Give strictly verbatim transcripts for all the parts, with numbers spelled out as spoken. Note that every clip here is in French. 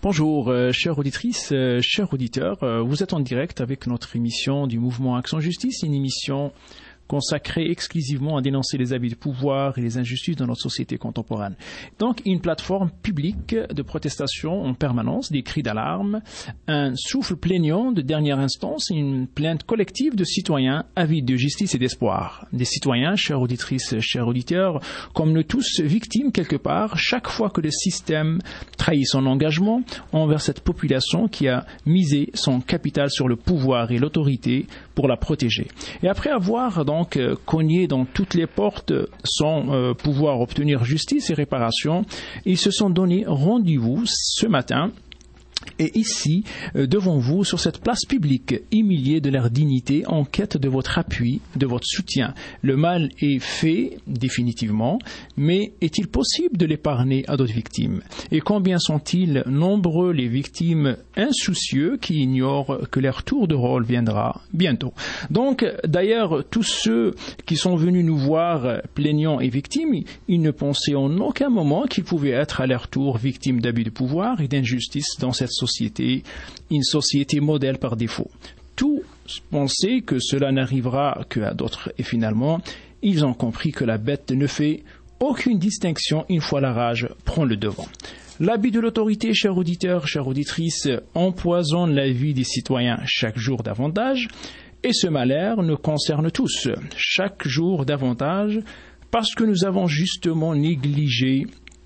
Bonjour, euh, chères auditrices, euh, chers auditeurs. Euh, vous êtes en direct avec notre émission du Mouvement Action Justice, une émission consacrée exclusivement à dénoncer les abus de pouvoir et les injustices dans notre société contemporaine. Donc, une plateforme publique de protestation en permanence, des cris d'alarme, un souffle plaignant de dernière instance, une plainte collective de citoyens avides de justice et d'espoir. Des citoyens, chères auditrices, chers auditeurs, comme nous tous victimes quelque part, chaque fois que le système trahit son engagement envers cette population qui a misé son capital sur le pouvoir et l'autorité pour la protéger. Et après avoir donc Donc, euh, cogné dans toutes les portes sans euh, pouvoir obtenir justice et réparation, ils se sont donné rendez-vous ce matin. Et ici, euh, devant vous, sur cette place publique, humiliés de leur dignité, en quête de votre appui, de votre soutien. Le mal est fait, définitivement, mais est-il possible de l'épargner à d'autres victimes? Et combien sont-ils nombreux les victimes insoucieux qui ignorent que leur tour de rôle viendra bientôt? Donc, d'ailleurs, tous ceux qui sont venus nous voir plaignants et victimes, ils ne pensaient en aucun moment qu'ils pouvaient être à leur tour victimes d'abus de pouvoir et d'injustice dans cette société, une société modèle par défaut. Tous pensaient que cela n'arrivera qu'à d'autres et finalement, ils ont compris que la bête ne fait aucune distinction une fois la rage prend le devant. L'abus de l'autorité, chers auditeurs, chères auditrices, empoisonne la vie des citoyens chaque jour davantage et ce malheur nous concerne tous, chaque jour davantage parce que nous avons justement négligé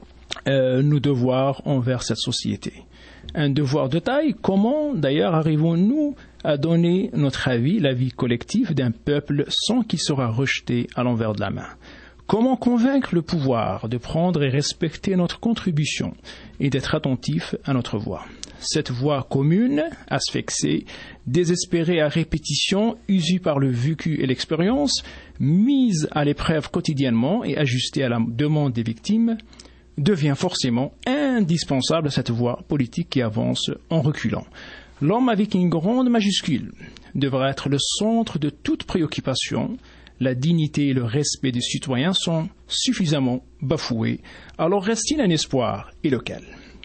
euh, nos devoirs envers cette société. Un devoir de taille, comment d'ailleurs arrivons-nous à donner notre avis, l'avis collectif d'un peuple sans qu'il sera rejeté à l'envers de la main? Comment convaincre le pouvoir de prendre et respecter notre contribution et d'être attentif à notre voix? Cette voix commune, asphyxiée, désespérée à répétition, usée par le vécu et l'expérience, mise à l'épreuve quotidiennement et ajustée à la demande des victimes, devient forcément indispensable à cette voie politique qui avance en reculant. L'homme avec une grande majuscule devra être le centre de toute préoccupation. La dignité et le respect des citoyens sont suffisamment bafoués. Alors reste-t-il un espoir et lequel?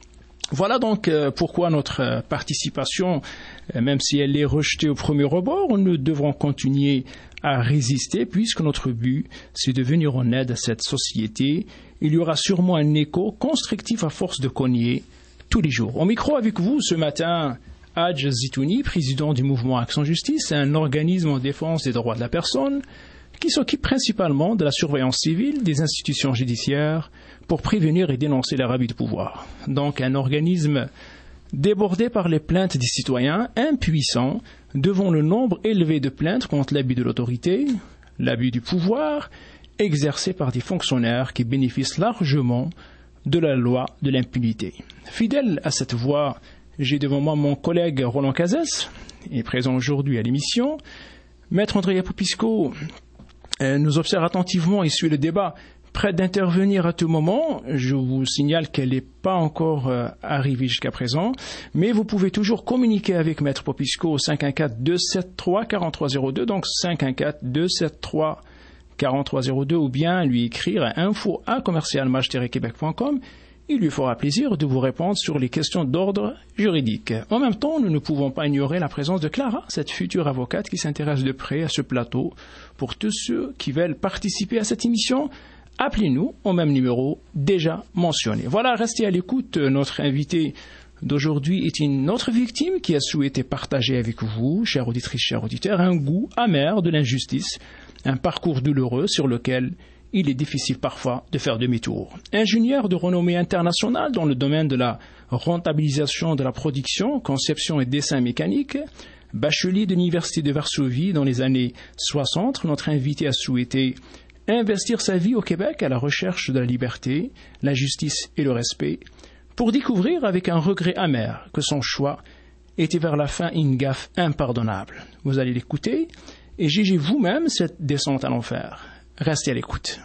Voilà donc euh, pourquoi notre euh, participation, euh, même si elle est rejetée au premier rebord, nous devrons continuer à résister puisque notre but, c'est de venir en aide à cette société. Il y aura sûrement un écho constructif à force de cogner tous les jours. Au micro avec vous ce matin, Hadj Zitouni, président du mouvement Action Justice, un organisme en défense des droits de la personne qui s'occupe principalement de la surveillance civile des institutions judiciaires pour prévenir et dénoncer les abus de pouvoir. Donc un organisme débordé par les plaintes des citoyens, impuissants devant le nombre élevé de plaintes contre l'abus de l'autorité, l'abus du pouvoir, exercé par des fonctionnaires qui bénéficient largement de la loi de l'impunité. Fidèle à cette voie, j'ai devant moi mon collègue Roland Cazès, est présent aujourd'hui à l'émission. Maître Andrea Popisco euh, nous observe attentivement et suit le débat, prête d'intervenir à tout moment. Je vous signale qu'elle n'est pas encore euh, arrivée jusqu'à présent, mais vous pouvez toujours communiquer avec Maître Popisco au cinq un quatre, deux sept trois, quatre trois zéro deux, donc cinq un quatre, deux sept trois, quatre trois zéro deux, ou bien lui écrire à info arobase commercial maj tiret québec point com. Il lui fera plaisir de vous répondre sur les questions d'ordre juridique. En même temps, nous ne pouvons pas ignorer la présence de Clara, cette future avocate qui s'intéresse de près à ce plateau. Pour tous ceux qui veulent participer à cette émission, appelez-nous au même numéro déjà mentionné. Voilà, restez à l'écoute. Notre invité d'aujourd'hui est une autre victime qui a souhaité partager avec vous, chères auditrices, chers auditeurs, un goût amer de l'injustice, un parcours douloureux sur lequel il est difficile parfois de faire demi-tour. Ingénieur de renommée internationale dans le domaine de la rentabilisation de la production, conception et dessin mécanique, bachelier de l'Université de Varsovie dans les années soixante, notre invité a souhaité investir sa vie au Québec à la recherche de la liberté, la justice et le respect, pour découvrir avec un regret amer que son choix était vers la fin une gaffe impardonnable. Vous allez l'écouter et jugez vous-même cette descente à l'enfer. Restez à l'écoute.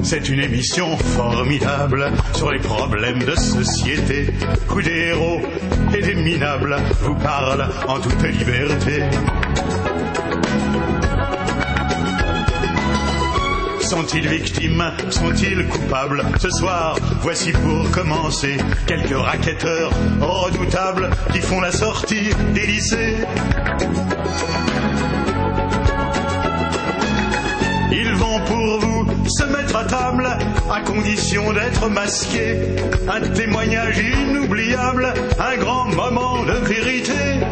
C'est une émission formidable sur les problèmes de société où des héros et des minables vous parlent en toute liberté. Sont-ils victimes? Sont-ils coupables? Ce soir, voici pour commencer quelques racketteurs redoutables qui font la sortie des lycées. Ils vont pour vous se mettre à table à condition d'être masqués. Un témoignage inoubliable, un grand moment de vérité.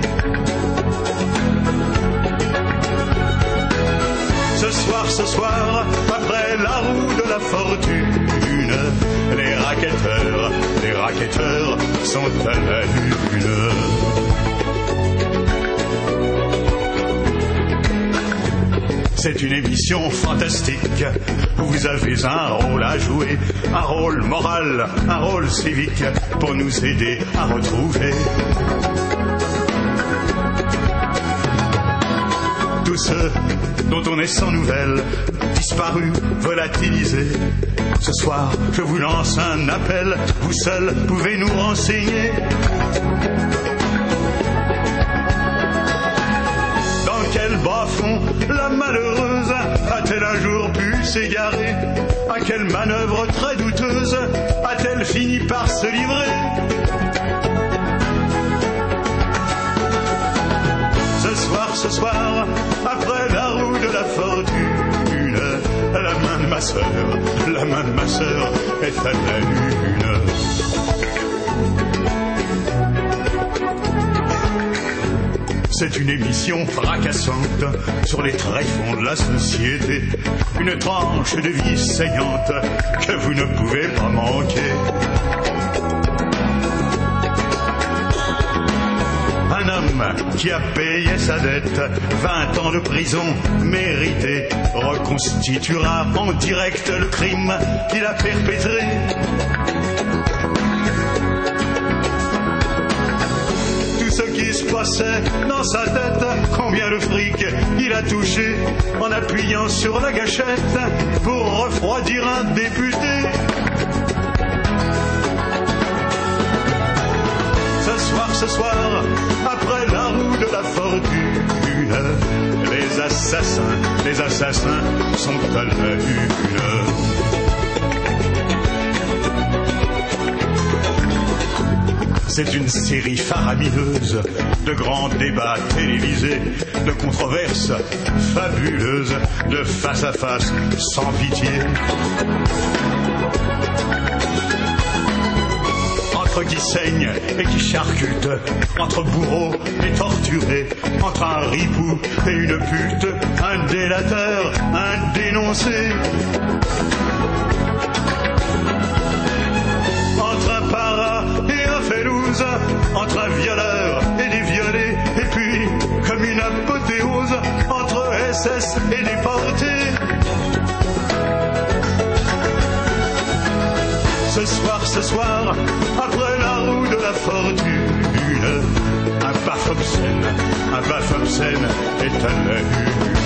Ce soir, ce soir, après la roue de la fortune, les racketteurs, les racketteurs sont à la lune. C'est une émission fantastique où vous avez un rôle à jouer, un rôle moral, un rôle civique pour nous aider à retrouver tous ceux dont on est sans nouvelles, disparus, volatilisés. Ce soir, je vous lance un appel, vous seuls pouvez nous renseigner. Dans quel bas-fond la malheureuse a-t-elle un jour pu s'égarer? À quelle manœuvre très douteuse a-t-elle fini par se livrer? Ce soir, ce soir, après la roue de la fortune, la main de ma sœur, la main de ma sœur est à la lune. C'est une émission fracassante sur les tréfonds de la société, une tranche de vie saignante que vous ne pouvez pas manquer. Un homme qui a payé sa dette, vingt ans de prison méritée, reconstituera en direct le crime qu'il a perpétré. Tout ce qui se passait dans sa tête, combien de fric il a touché en appuyant sur la gâchette pour refroidir un député. Ce soir, ce soir, après la roue de la fortune, les assassins, les assassins sont à la lune. C'est une série faramineuse de grands débats télévisés, de controverses fabuleuses, de face à face sans pitié. Entre qui saigne et qui charcute, entre bourreaux et torturés, entre un ripou et une pute, un délateur, un dénoncé. Entre un para et un félouse, entre un violeur et des violés, et puis, comme une apothéose, entre S S et déportés. Ce soir, ce soir, après la roue de la fortune, un baf obscène, un baf obscène est à la lune.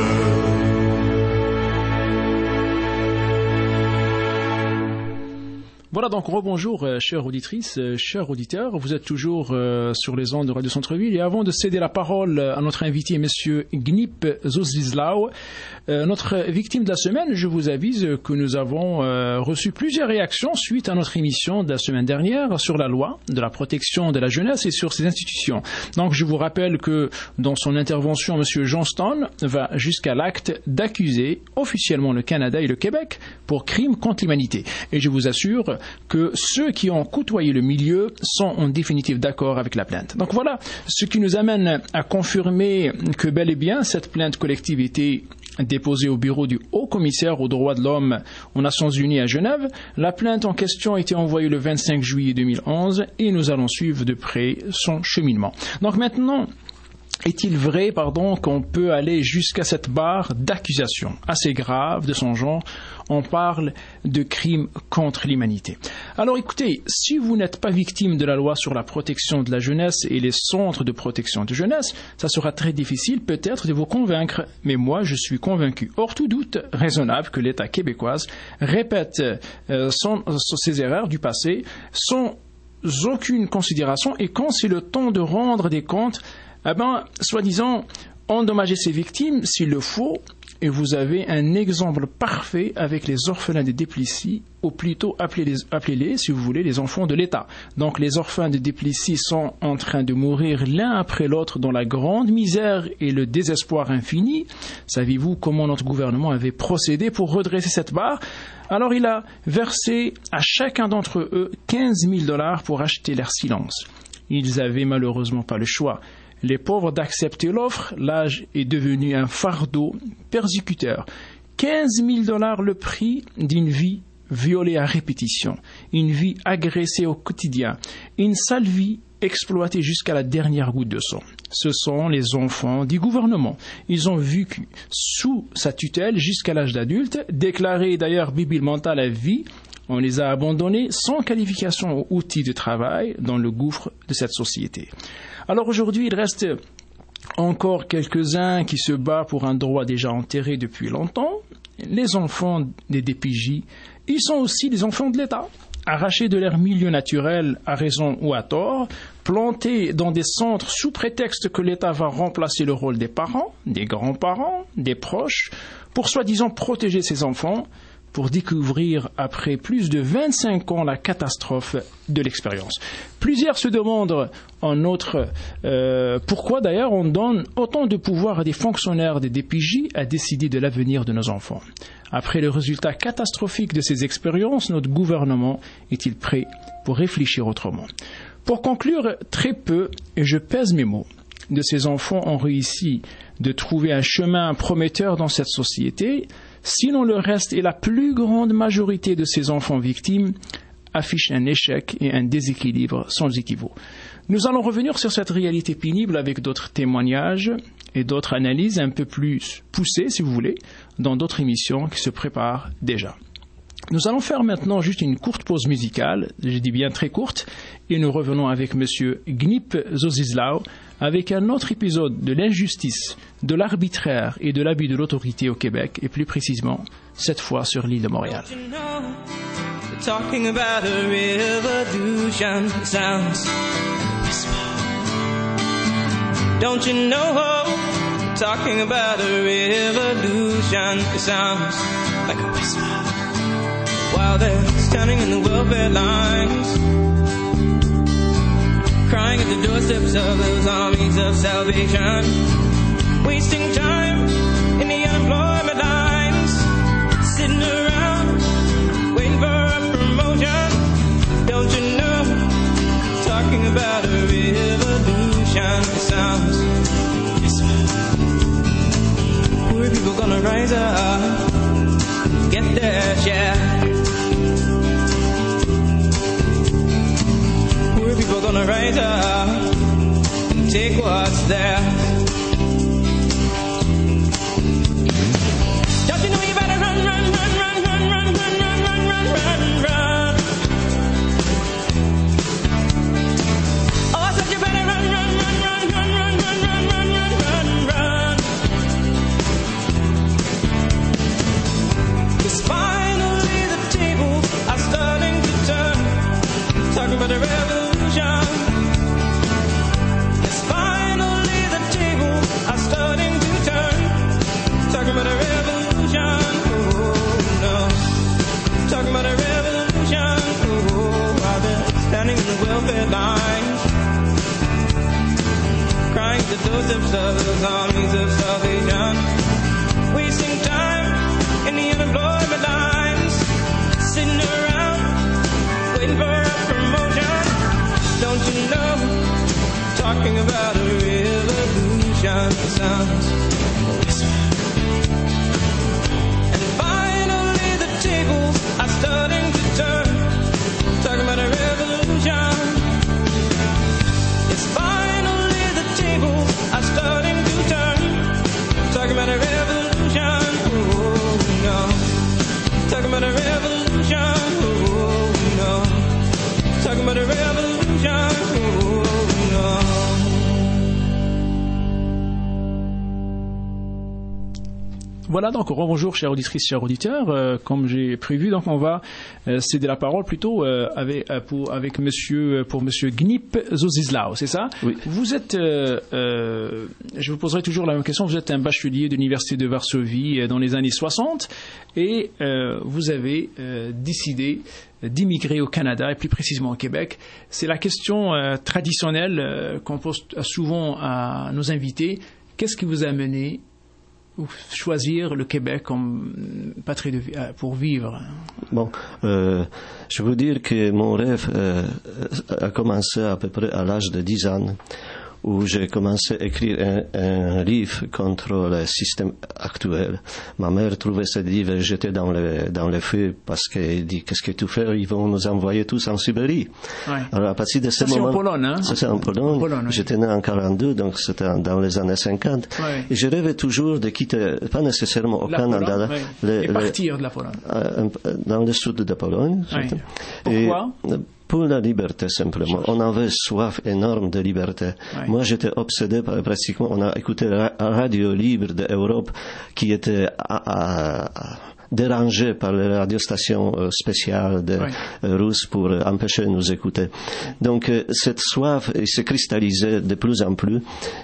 Voilà donc rebonjour euh, chères auditrices, euh, chers auditeurs, vous êtes toujours euh, sur les ondes de Radio Centre-Ville et avant de céder la parole à notre invité monsieur Gnip Zuzizlau, euh, notre victime de la semaine, je vous avise que nous avons euh, reçu plusieurs réactions suite à notre émission de la semaine dernière sur la loi de la protection de la jeunesse et sur ses institutions. Donc je vous rappelle que dans son intervention, monsieur Johnston va jusqu'à l'acte d'accuser officiellement le Canada et le Québec pour crimes contre l'humanité. Et je vous assure que ceux qui ont côtoyé le milieu sont en définitive d'accord avec la plainte. Donc voilà ce qui nous amène à confirmer que bel et bien cette plainte collective était déposée au bureau du Haut-Commissaire aux droits de l'homme aux Nations Unies à Genève. La plainte en question a été envoyée le vingt-cinq juillet deux mille onze et nous allons suivre de près son cheminement. Donc maintenant, Est-il vrai, pardon, qu'on peut aller jusqu'à cette barre d'accusation assez grave de son genre? On parle de crimes contre l'humanité. Alors écoutez, si vous n'êtes pas victime de la loi sur la protection de la jeunesse et les centres de protection de jeunesse, ça sera très difficile peut-être de vous convaincre. Mais moi, je suis convaincu, hors tout doute raisonnable, que l'État québécois répète euh, son, ses erreurs du passé sans aucune considération, et quand c'est le temps de rendre des comptes, eh ben, soi-disant, endommager ses victimes s'il le faut, et vous avez un exemple parfait avec les orphelins de Duplessis, ou plutôt appelez-les, appelez-les, si vous voulez, les enfants de l'État. Donc les orphelins de Duplessis sont en train de mourir l'un après l'autre dans la grande misère et le désespoir infini. Savez-vous comment notre gouvernement avait procédé pour redresser cette barre? Alors il a versé à chacun d'entre eux quinze mille dollars pour acheter leur silence. Ils avaient malheureusement pas le choix. Les pauvres d'accepter l'offre, l'âge est devenu un fardeau persécuteur. quinze mille dollars le prix d'une vie violée à répétition, une vie agressée au quotidien, une sale vie exploitée jusqu'à la dernière goutte de sang. Ce sont les enfants du gouvernement. Ils ont vécu sous sa tutelle jusqu'à l'âge d'adulte, déclarés d'ailleurs bibil mental à vie. On les a abandonnés sans qualification ou outil de travail dans le gouffre de cette société. Alors aujourd'hui, il reste encore quelques-uns qui se battent pour un droit déjà enterré depuis longtemps. Les enfants des D P J, ils sont aussi des enfants de l'État, arrachés de leur milieu naturel à raison ou à tort, plantés dans des centres sous prétexte que l'État va remplacer le rôle des parents, des grands-parents, des proches, pour soi-disant protéger ses enfants, pour découvrir après plus de vingt-cinq ans la catastrophe de l'expérience. Plusieurs se demandent en outre euh, pourquoi d'ailleurs on donne autant de pouvoir à des fonctionnaires des D P J à décider de l'avenir de nos enfants. Après le résultat catastrophique de ces expériences, notre gouvernement est-il prêt pour réfléchir autrement? Pour conclure, très peu, et je pèse mes mots, de ces enfants ont réussi de trouver un chemin prometteur dans cette société. Sinon, le reste et la plus grande majorité de ces enfants victimes affichent un échec et un déséquilibre sans équivoque. Nous allons revenir sur cette réalité pénible avec d'autres témoignages et d'autres analyses un peu plus poussées, si vous voulez, dans d'autres émissions qui se préparent déjà. Nous allons faire maintenant juste une courte pause musicale, je dis bien très courte, et nous revenons avec M. Gnip Zozizlao avec un autre épisode de l'injustice, de l'arbitraire et de l'abus de l'autorité au Québec, et plus précisément, cette fois sur l'île de Montréal. Talking about a revolution sounds Don't you know? Talking about a revolution sounds like a whisper. While they're standing in the welfare lines, crying at the doorsteps of those armies of salvation, wasting time in the unemployment lines, sitting around waiting for a promotion. Don't you know? Talking about a revolution sounds. Poor people gonna rise up, get their share. Poor people gonna rise up and take what's theirs. Don't you know you better run, run, run, run, run, run, run, run, run, run, run, run. Oh, I said you better run, run, run, run, run, run, run, run, run, run, run. 'Cause finally the tables are starting to turn. Talking about a revolution. 'Cause finally the tables are starting to turn. Talking about a revolution. Oh no. Talking about a revolution. Oh, while they're standing in the welfare lines, crying at the doorsteps of those armies of salvation, wasting time in the unemployment lines, sitting around waiting for a promotion. Don't you know? Talking about a revolution sounds. And finally the tables are starting to turn. Talking about a revolution. Yes, finally the tables are starting Voilà, donc bonjour chers auditrices, chers auditeurs. Euh, comme j'ai prévu, donc on va euh, céder la parole plutôt euh, avec euh, pour avec monsieur pour monsieur Gnip Zozizlao, c'est ça? Oui. Vous êtes, euh, euh, je vous poserai toujours la même question. Vous êtes un bachelier de l'université de Varsovie euh, dans les années soixante et euh, vous avez euh, décidé d'immigrer au Canada et plus précisément au Québec. C'est la question euh, traditionnelle euh, qu'on pose souvent à nos invités. Qu'est-ce qui vous a amené choisir le Québec comme patrie de, pour vivre? Bon, euh, je veux dire que mon rêve euh, a commencé à peu près à l'âge de dix ans, où j'ai commencé à écrire un, un livre contre le système actuel. Ma mère trouvait ce livre et j'étais dans le, dans le feu parce qu'elle dit, qu'est-ce que tu fais? Ils vont nous envoyer tous en Sibérie. Ouais. Alors, à partir de ce ça, moment. C'est en Pologne, hein? Ça, c'est en Pologne. En Pologne oui. J'étais né en quarante-deux, donc c'était dans les années cinquante. Ouais. Et je rêvais toujours de quitter, pas nécessairement au la Canada. Pologne, ouais. le, et partir le, de la Pologne. Euh, dans le sud de Pologne. Ouais. Pourquoi? Et, pour la liberté, simplement. On avait soif énorme de liberté. Ouais. Moi, j'étais obsédé par, pratiquement, on a écouté la radio libre d'Europe qui était à, à, dérangé par les radiostations euh, spéciales de, ouais. euh, russes pour euh, empêcher de nous écouter. Donc, euh, cette soif s'est cristallisée de plus en plus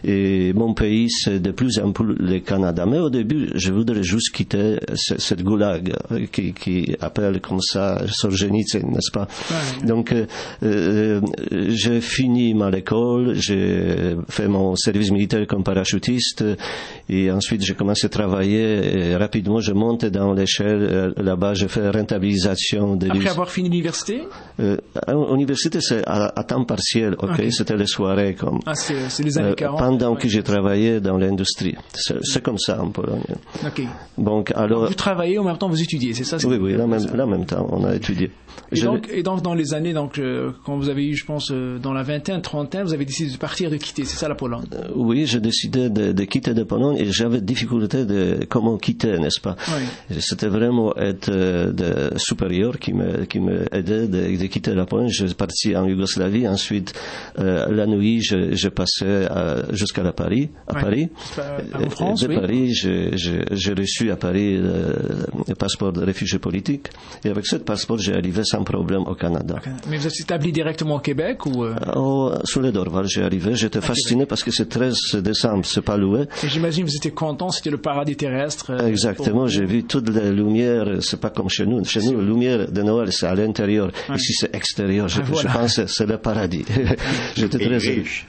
et mon pays, c'est de plus en plus le Canada. Mais au début, je voudrais juste quitter ce, cette goulag euh, qui, qui appelle comme ça Solzhenitsyn, n'est-ce pas? Ouais. Donc, euh, euh, j'ai fini ma école, j'ai fait mon service militaire comme parachutiste et ensuite j'ai commencé à travailler et rapidement je monte dans les là-bas, j'ai fait rentabilisation de Après avoir fini l'université? Euh, à l'université, c'est à, à temps partiel, ok? Okay. C'était les soirées comme. Ah, c'est, c'est les années quarante. Euh, pendant ouais. que j'ai travaillé dans l'industrie. C'est, c'est comme ça en Pologne. Ok. Donc, alors. Donc, vous travaillez en même temps, vous étudiez, c'est ça? C'est oui, oui, en même, en même temps, on a étudié. Et donc, et donc, dans les années, donc, euh, quand vous avez eu, je pense, euh, dans la vingtaine, trentaine, vous avez décidé de partir, de quitter, c'est ça la Pologne? Euh, oui, j'ai décidé de, de quitter de Pologne et j'avais difficulté de comment quitter, n'est-ce pas? Oui. C'était vraiment être euh, de supérieur qui me qui me aidait de, de quitter la Pologne. Je suis parti en Yougoslavie. Ensuite, euh, la nuit, je, je passais à, jusqu'à la Paris, à oui. Paris. En France, de oui. Paris, j'ai, j'ai, j'ai reçu à Paris le, le passeport de réfugié politique. Et avec ce passeport, j'ai arrivé sans problème au Canada. Okay. Mais vous êtes établi directement au Québec ou euh... oh, Sur les Dorval, j'ai arrivé. J'étais okay. fasciné parce que c'est treize décembre, c'est pas loué. Et j'imagine que vous étiez content, c'était le paradis terrestre. Euh, Exactement, pour... j'ai vu toutes les lumières. C'est pas comme chez nous. Chez nous, la lumière de Noël, c'est à l'intérieur. Ouais. Ici, c'est extérieur. Je, ah, voilà. je pense que c'est le paradis. J'étais très riche.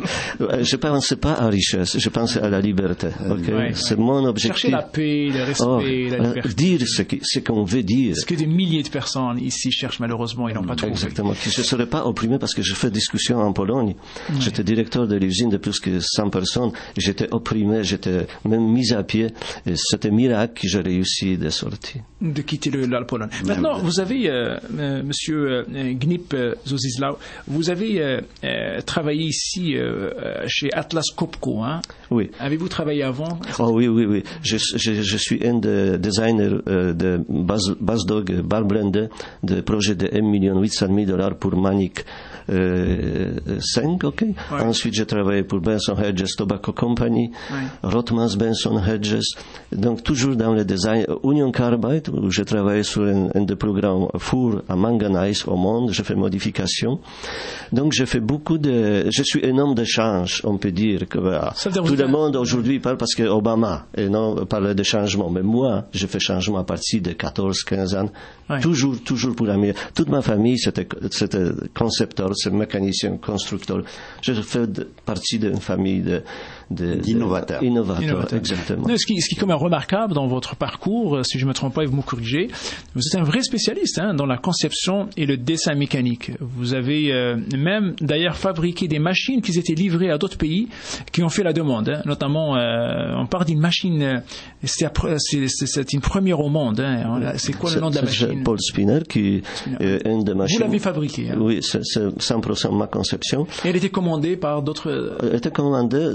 Je pensais pas à richesse, je pensais à la liberté. Okay? Ouais, c'est ouais. mon objectif. Chercher la paix, le respect, oh, la liberté. Dire ce, qui, ce qu'on veut dire. Ce que des milliers de personnes ici cherchent malheureusement, ils n'ont pas trouvé. Exactement. Je ne serais pas opprimé parce que je fais discussion en Pologne. Ouais. J'étais directeur de l'usine de plus que cent personnes. J'étais opprimé, j'étais même mis à pied. Et c'était un miracle que j'ai réussi de sortir. De quitter le, la Pologne. Maintenant, ouais. vous avez, euh, euh, monsieur euh, Gnip euh, Zozizlao, vous avez euh, euh, travaillé ici euh, chez Atlas Copco, hein? Oui. Avez-vous travaillé avant? Oh oui, oui, oui. Je, je, je suis un des designers euh, de Basdog Bar Blender, de projet de un million huit cent mille dollars pour Manic euh, cinq, ok. Ouais. Ensuite, j'ai travaillé pour Benson Hedges Tobacco Company, ouais. Rothmans Benson Hedges, donc toujours dans le design. Union Carbide, où j'ai travaillé sur un, un des programmes four à manganèse au monde, j'ai fait modification. Donc, j'ai fait beaucoup de, je suis un homme de change, on peut dire que voilà, tout le monde aujourd'hui parle parce que Obama et non parle de changement, mais moi, j'ai fait changement à partir de quatorze quinze ans, ouais. toujours, toujours pour la meilleure. Toute ma famille, c'était, c'était concepteur, c'est mécanicien, constructeur. Je fais de, partie d'une famille de, de, d'innovateurs. Innovateurs, Innovateur. Exactement. Non, ce, qui, ce qui est quand même remarquable dans votre parcours, si je ne me trompe pas et vous me corrigez, vous êtes un vrai spécialiste hein, dans la conception et le dessin mécanique. Vous avez euh, même d'ailleurs fabriqué des machines qui étaient livrées à d'autres pays qui ont fait la demande. Hein. Notamment, euh, on parle d'une machine, euh, c'est, c'est, c'est, c'est une première au monde. Hein. C'est quoi le nom de la machine? C'est Paul Spinner qui est une des machines. Vous l'avez fabriquée. Hein. Oui, c'est, c'est cent pour cent ma conception. Et elle était commandée par d'autres. Elle était commandée euh,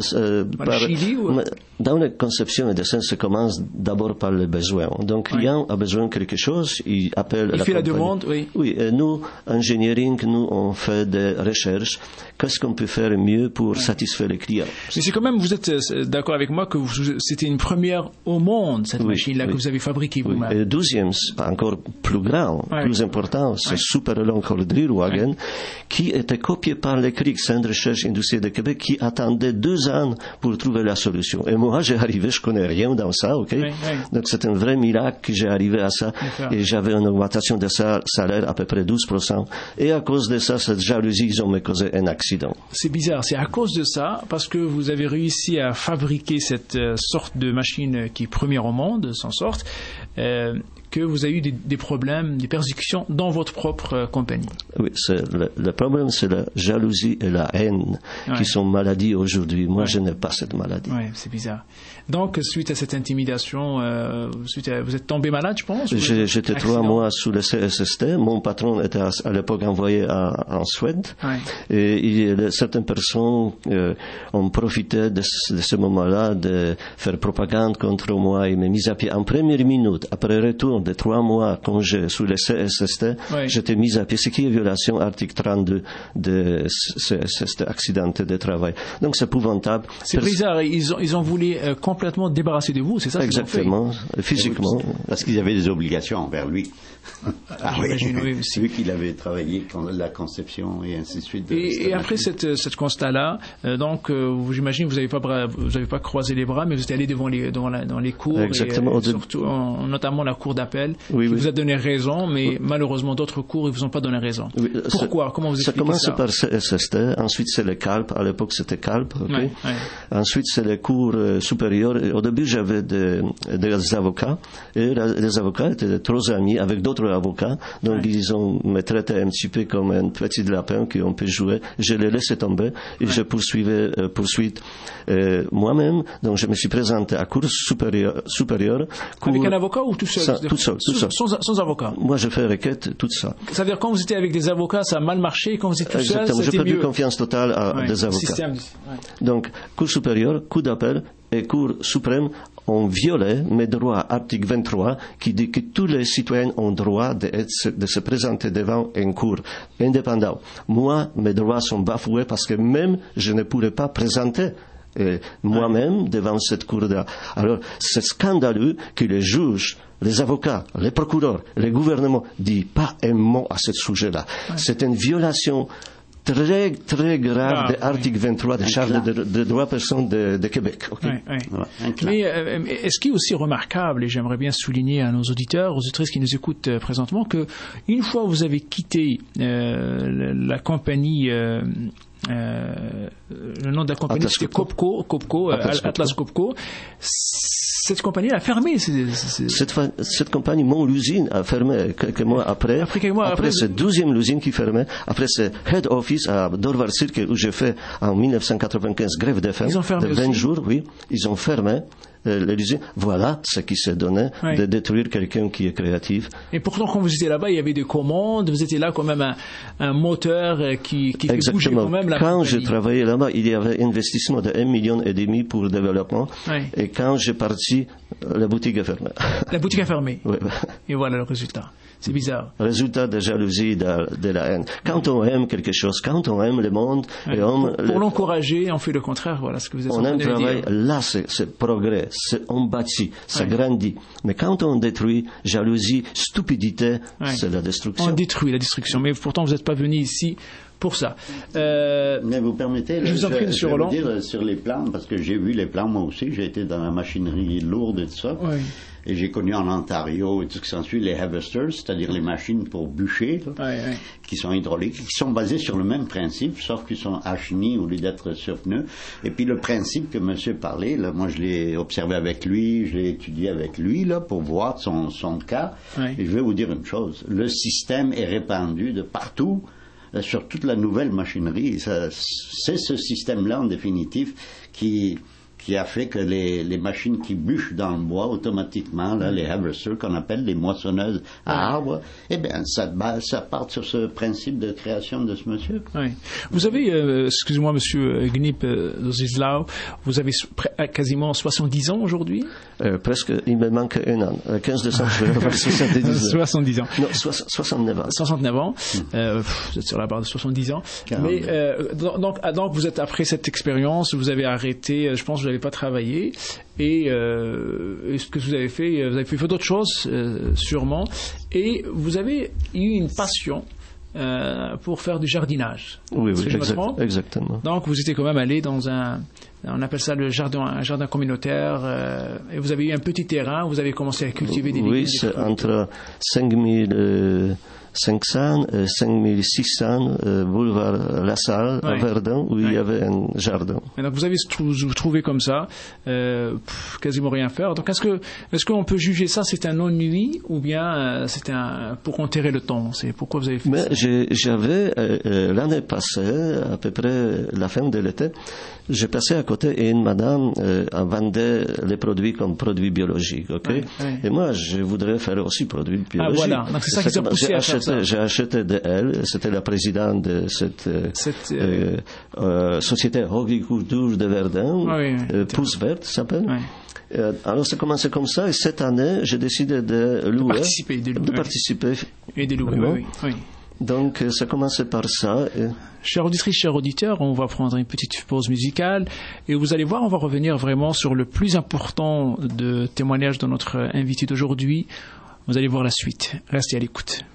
par Chili, ou... Dans la conception et dessin, ça commence d'abord par le besoin. Donc, le client oui. a besoin de quelque chose, il appelle il la fait compagnie. La demande, oui. Oui, et nous, engineering, nous, on fait des recherches. Qu'est-ce qu'on peut faire mieux pour oui. satisfaire les clients? Mais c'est quand même, vous êtes d'accord avec moi que vous, c'était une première au monde, cette oui, machine-là, oui. que vous avez fabriquée vous-même. Oui. Et le douzième, encore plus grand, oui. plus important, c'est oui. Super Long Haul Drill Wagon, oui. qui était copié par le C R I C, Centre de recherche industrielle de Québec, qui attendait deux ans pour trouver la solution. Et moi, j'ai arrivé, je connais rien dans ça, ok? Oui, oui. Donc, c'est un vrai miracle que j'ai arrivé à ça. D'accord. Et j'avais une augmentation de salaire à peu près douze pour cent. Et à cause de ça, cette jalousie, ils ont me causé un accident. C'est bizarre. C'est à cause de ça, parce que vous avez réussi à fabriquer cette euh, sorte de machine qui est première au monde, sans sorte, euh, que vous avez eu des, des problèmes, des persécutions dans votre propre euh, compagnie. Oui, c'est le, le problème, c'est la jalousie et la haine ouais. qui sont maladies aujourd'hui. Moi, ouais. je n'ai pas cette maladie. Oui, c'est bizarre. Donc, suite à cette intimidation, euh, suite à, vous êtes tombé malade, je pense? J'ai, j'étais trois mois sous le C S S T. Mon patron était à, à l'époque envoyé à, en Suède. Ouais. Et il, certaines personnes euh, ont profité de, de ce moment-là de faire propagande contre moi. Ils m'ont mis à pied en première minute, après retour de trois mois congé sous le C S S T, ouais. j'étais mis à pied, ce qui est violation article trente-deux de C S S T, accident de travail. Donc c'est épouvantable. C'est Pers- bizarre, ils ont, ils ont voulu euh, complètement débarrasser de vous, c'est ça? Exactement, physiquement. Parce qu'ils avaient des obligations envers lui. Ah, oui, oui, c'est lui qui avait travaillé la conception et ainsi de suite. De et, et après cette, cette constat-là, euh, donc euh, j'imagine que vous n'avez pas, vous n'avez pas croisé les bras, mais vous êtes allé devant les, devant la, dans les cours, exactement, et, euh, surtout, en, notamment la cour d'appel, oui, qui oui. vous a donné raison, mais oui. malheureusement d'autres cours, ils vous ont pas donné raison. Oui, pourquoi? Comment vous expliquez ça? Ça commence par C S S T, ensuite c'est le C A L P, à l'époque c'était C A L P, okay? ouais, ouais. Ensuite c'est les cours euh, supérieurs. Au début j'avais des, des avocats, et les avocats étaient trop amis avec d'autres avocats. Donc, ouais. ils ont me traité un petit peu comme un petit lapin qu'on peut jouer. Je l'ai laissé tomber et ouais. je poursuivais, euh, poursuite euh, moi-même. Donc, je me suis présenté à cours supérieur. supérieur cours... Avec un avocat ou tout seul? Sans, tout seul, tout seul. Sans, sans avocat? Moi, je fais requête, tout ça. Ça veut dire quand vous étiez avec des avocats, ça a mal marché, quand vous étiez tout Exactement. seul, c'était mieux? J'ai perdu mieux. confiance totale à ouais. des avocats. Système. Ouais. Donc, cours supérieur, cours d'appel et cours suprême ont violé mes droits, article vingt-trois, qui dit que tous les citoyens ont droit de, être, de se présenter devant un cours indépendant. Moi, mes droits sont bafoués parce que même je ne pourrais pas présenter euh, moi-même devant cette cour-là. Alors, c'est scandaleux que les juges, les avocats, les procureurs, les gouvernements disent pas un mot à ce sujet-là. Ouais. C'est une violation très, très grave ah, de l'article oui. vingt-trois de Charte de, de, de droits personnes de, de Québec. Okay? Oui, oui. Voilà, mais euh, est-ce qu'il est aussi remarquable, et j'aimerais bien souligner à nos auditeurs, aux auditrices qui nous écoutent euh, présentement, que une fois vous avez quitté euh, la, la compagnie, euh, euh, le nom de la compagnie c'était Copco, Copco, Atlas, euh, Atlas Copco, cette compagnie a fermé. C'est, c'est... Cette, cette compagnie, mon usine, a fermé quelques mois après. Après, quelques mois après, après c'est douzième usine qui fermait. Après, c'est Head Office à Dorval Circle où j'ai fait en dix-neuf cent quatre-vingt-quinze grève de faim. Ils ont fermé de vingt aussi. jours, oui. Ils ont fermé. Euh, l'usine. Voilà ce qui s'est donné oui. de détruire quelqu'un qui est créatif. Et pourtant, quand vous étiez là-bas, il y avait des commandes, vous étiez là quand même un, un moteur qui, qui fait bouger quand même la Quand compagnie. je travaillais là-bas, il y avait un investissement de un million et demi pour le développement. Oui. Et quand j'ai parti, la boutique est fermée. La boutique est fermée. Oui. Et voilà le résultat. C'est bizarre. Résultat de jalousie, de, de la haine. Quand on aime quelque chose, quand on aime le monde, oui. et on, pour, pour le, l'encourager, on fait le contraire. Voilà ce que vous êtes en train de dire. On aime travailler, là c'est, c'est progrès, c'est, on bâtit, ça oui. grandit. Mais quand on détruit, jalousie, stupidité, oui. c'est la destruction. On détruit la destruction. Mais pourtant, vous n'êtes pas venu ici pour ça. Euh, Mais vous permettez, je vous en prie, je, je vais Roland. vous dire sur les plans, parce que j'ai vu les plans moi aussi, j'ai été dans la machinerie lourde et tout ça. Oui. Et j'ai connu en Ontario et tout ce qui s'ensuit les harvesters, c'est-à-dire les machines pour bûcher, là, oui, oui. qui sont hydrauliques, qui sont basées sur le même principe, sauf qu'ils sont à chenilles au lieu d'être sur pneus. Et puis le principe que monsieur parlait, là, moi je l'ai observé avec lui, je l'ai étudié avec lui, là, pour voir son, son cas. Oui. Et je vais vous dire une chose, le système est répandu de partout, sur toute la nouvelle machinerie. Ça, c'est ce système-là, en définitive, qui... qui a fait que les, les machines qui bûchent dans le bois automatiquement, là, les harvesters qu'on appelle les moissonneuses à arbres, eh bien, ça, ça part sur ce principe de création de ce monsieur. Oui. Vous avez, euh, excusez-moi, monsieur Gnip Zizlau, vous avez quasiment soixante-dix ans aujourd'hui? euh, Presque, il me manque un an. Le quinze décembre, je vais avoir soixante-dix ans. soixante-dix ans. Non, soixante-neuf ans. soixante-neuf ans. Euh, vous êtes sur la barre de soixante-dix ans. Mais euh, donc, donc, vous êtes après cette expérience, vous avez arrêté, je pense que vous n'avez pas travaillé. Et euh, ce que vous avez fait, vous avez fait d'autres choses, euh, sûrement. Et vous avez eu une passion euh, pour faire du jardinage. Oui, Est-ce oui, que je me exact, trompe? exactement. Donc, vous étiez quand même allé dans un, on appelle ça le jardin, un jardin communautaire, euh, et vous avez eu un petit terrain, vous avez commencé à cultiver des légumes. Oui, c'est entre cinq mille cinq cents et cinq mille six cents euh, boulevard La Salle, ouais. à Verdun, où ouais. il y avait un jardin. Et donc vous avez vous trouvé comme ça, euh, pff, quasiment rien faire. Donc est-ce que est-ce qu'on peut juger ça, c'est un ennui ou bien euh, c'est un pour enterrer le temps? C'est pourquoi vous avez fait Mais ça? j'ai, j'avais euh, l'année passée, à peu près la fin de l'été, j'ai passé à côté et une madame euh, vendait les produits comme produits biologiques, ok? Ouais, ouais. Et moi, je voudrais faire aussi produits biologiques. Ah voilà, donc c'est ça qui vous a poussé à faire ça. J'ai acheté de elle, c'était la présidente de cette, cette euh, euh, société horticulture de Verdun, ah, oui, oui, euh, Pousse Verte s'appelle. Oui. Euh, alors ça commençait comme ça et cette année, j'ai décidé de louer, de participer, de, louer, de participer. Et de louer, oui, oui, oui. Donc ça commençait par ça. Et... Chers auditrices, chers auditeurs, on va prendre une petite pause musicale et vous allez voir, on va revenir vraiment sur le plus important de témoignage de notre invité d'aujourd'hui. Vous allez voir la suite. Restez à l'écoute.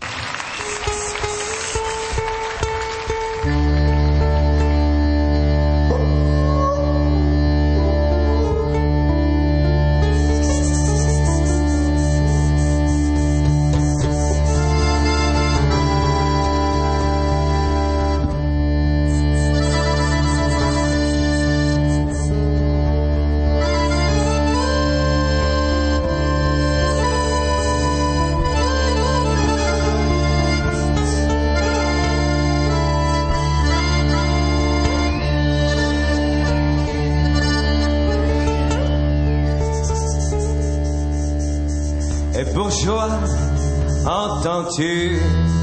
Bourgeois, entends-tu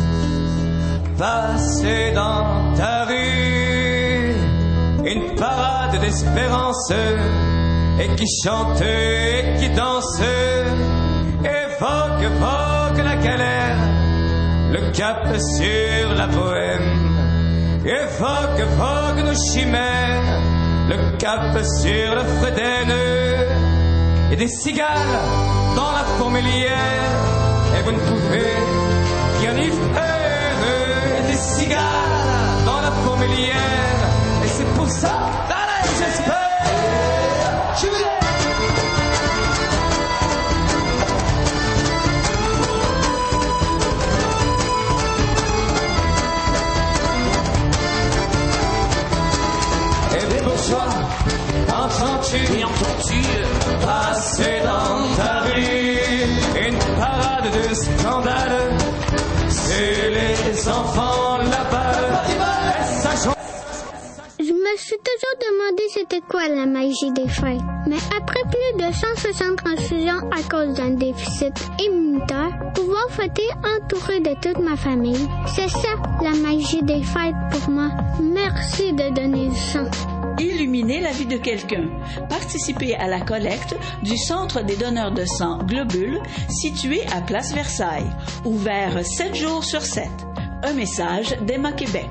passer dans ta rue une parade d'espérance et qui chante et qui danse, évoque, évoque la galère, le cap sur la bohème, évoque, évoque nos chimères, le cap sur le Frédène et des cigales dans la fourmilière, et vous ne pouvez qu'y y faire, des cigales dans la fourmilière, et c'est pour ça, allez, j'espère, je vais. Et des bourgeois, entends-tu, et entends-tu passer dans ta rue une parade de scandale, c'est les enfants là-bas. Je me suis toujours demandé c'était quoi la magie des fêtes. Mais après plus de cent soixante transfusions à cause d'un déficit immunitaire, pouvoir fêter entouré de toute ma famille, c'est ça la magie des fêtes pour moi. Merci de donner du sang. Illuminer la vie de quelqu'un. Participer à la collecte du Centre des donneurs de sang Globule, situé à Place Versailles. Ouvert sept jours sur sept. Un message d'Emma Québec.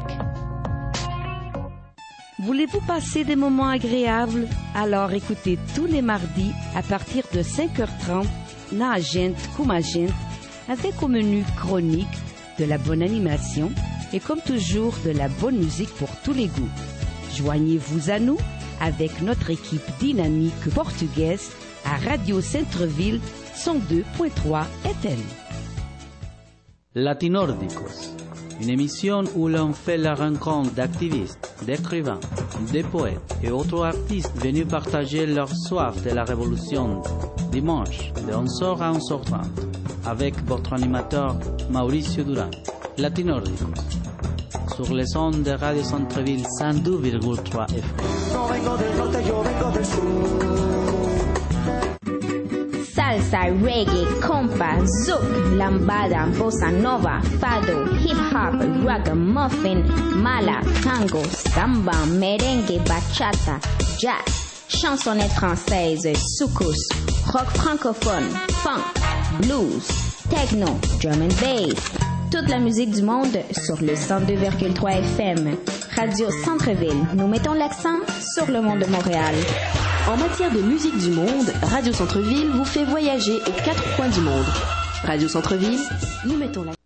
Voulez-vous passer des moments agréables? Alors écoutez tous les mardis à partir de cinq heures trente Naagent Kumagent avec au menu chronique, de la bonne animation et comme toujours de la bonne musique pour tous les goûts. Joignez-vous à nous avec notre équipe dynamique portugaise à Radio Centre-Ville cent deux virgule trois F M. Latinórdicos, une émission où l'on fait la rencontre d'activistes, d'écrivains, de poètes et autres artistes venus partager leur soif de la révolution dimanche de onze heures à onze heures trente avec votre animateur Mauricio Durán. Latinórdicos. sur les ondes de Radio Centre-Ville cent deux virgule trois F M. Salsa, reggae, compa, zouk, lambada, bossa nova, fado, hip-hop, ragamuffin, mala, tango, samba, merengue, bachata, jazz, chansonnette française, soukous, rock francophone, funk, blues, techno, drum and bass. Toute la musique du monde sur le cent deux virgule trois F M. Radio Centre-Ville, nous mettons l'accent sur le monde de Montréal. En matière de musique du monde, Radio Centre-Ville vous fait voyager aux quatre coins du monde. Radio Centre-Ville, nous mettons l'accent.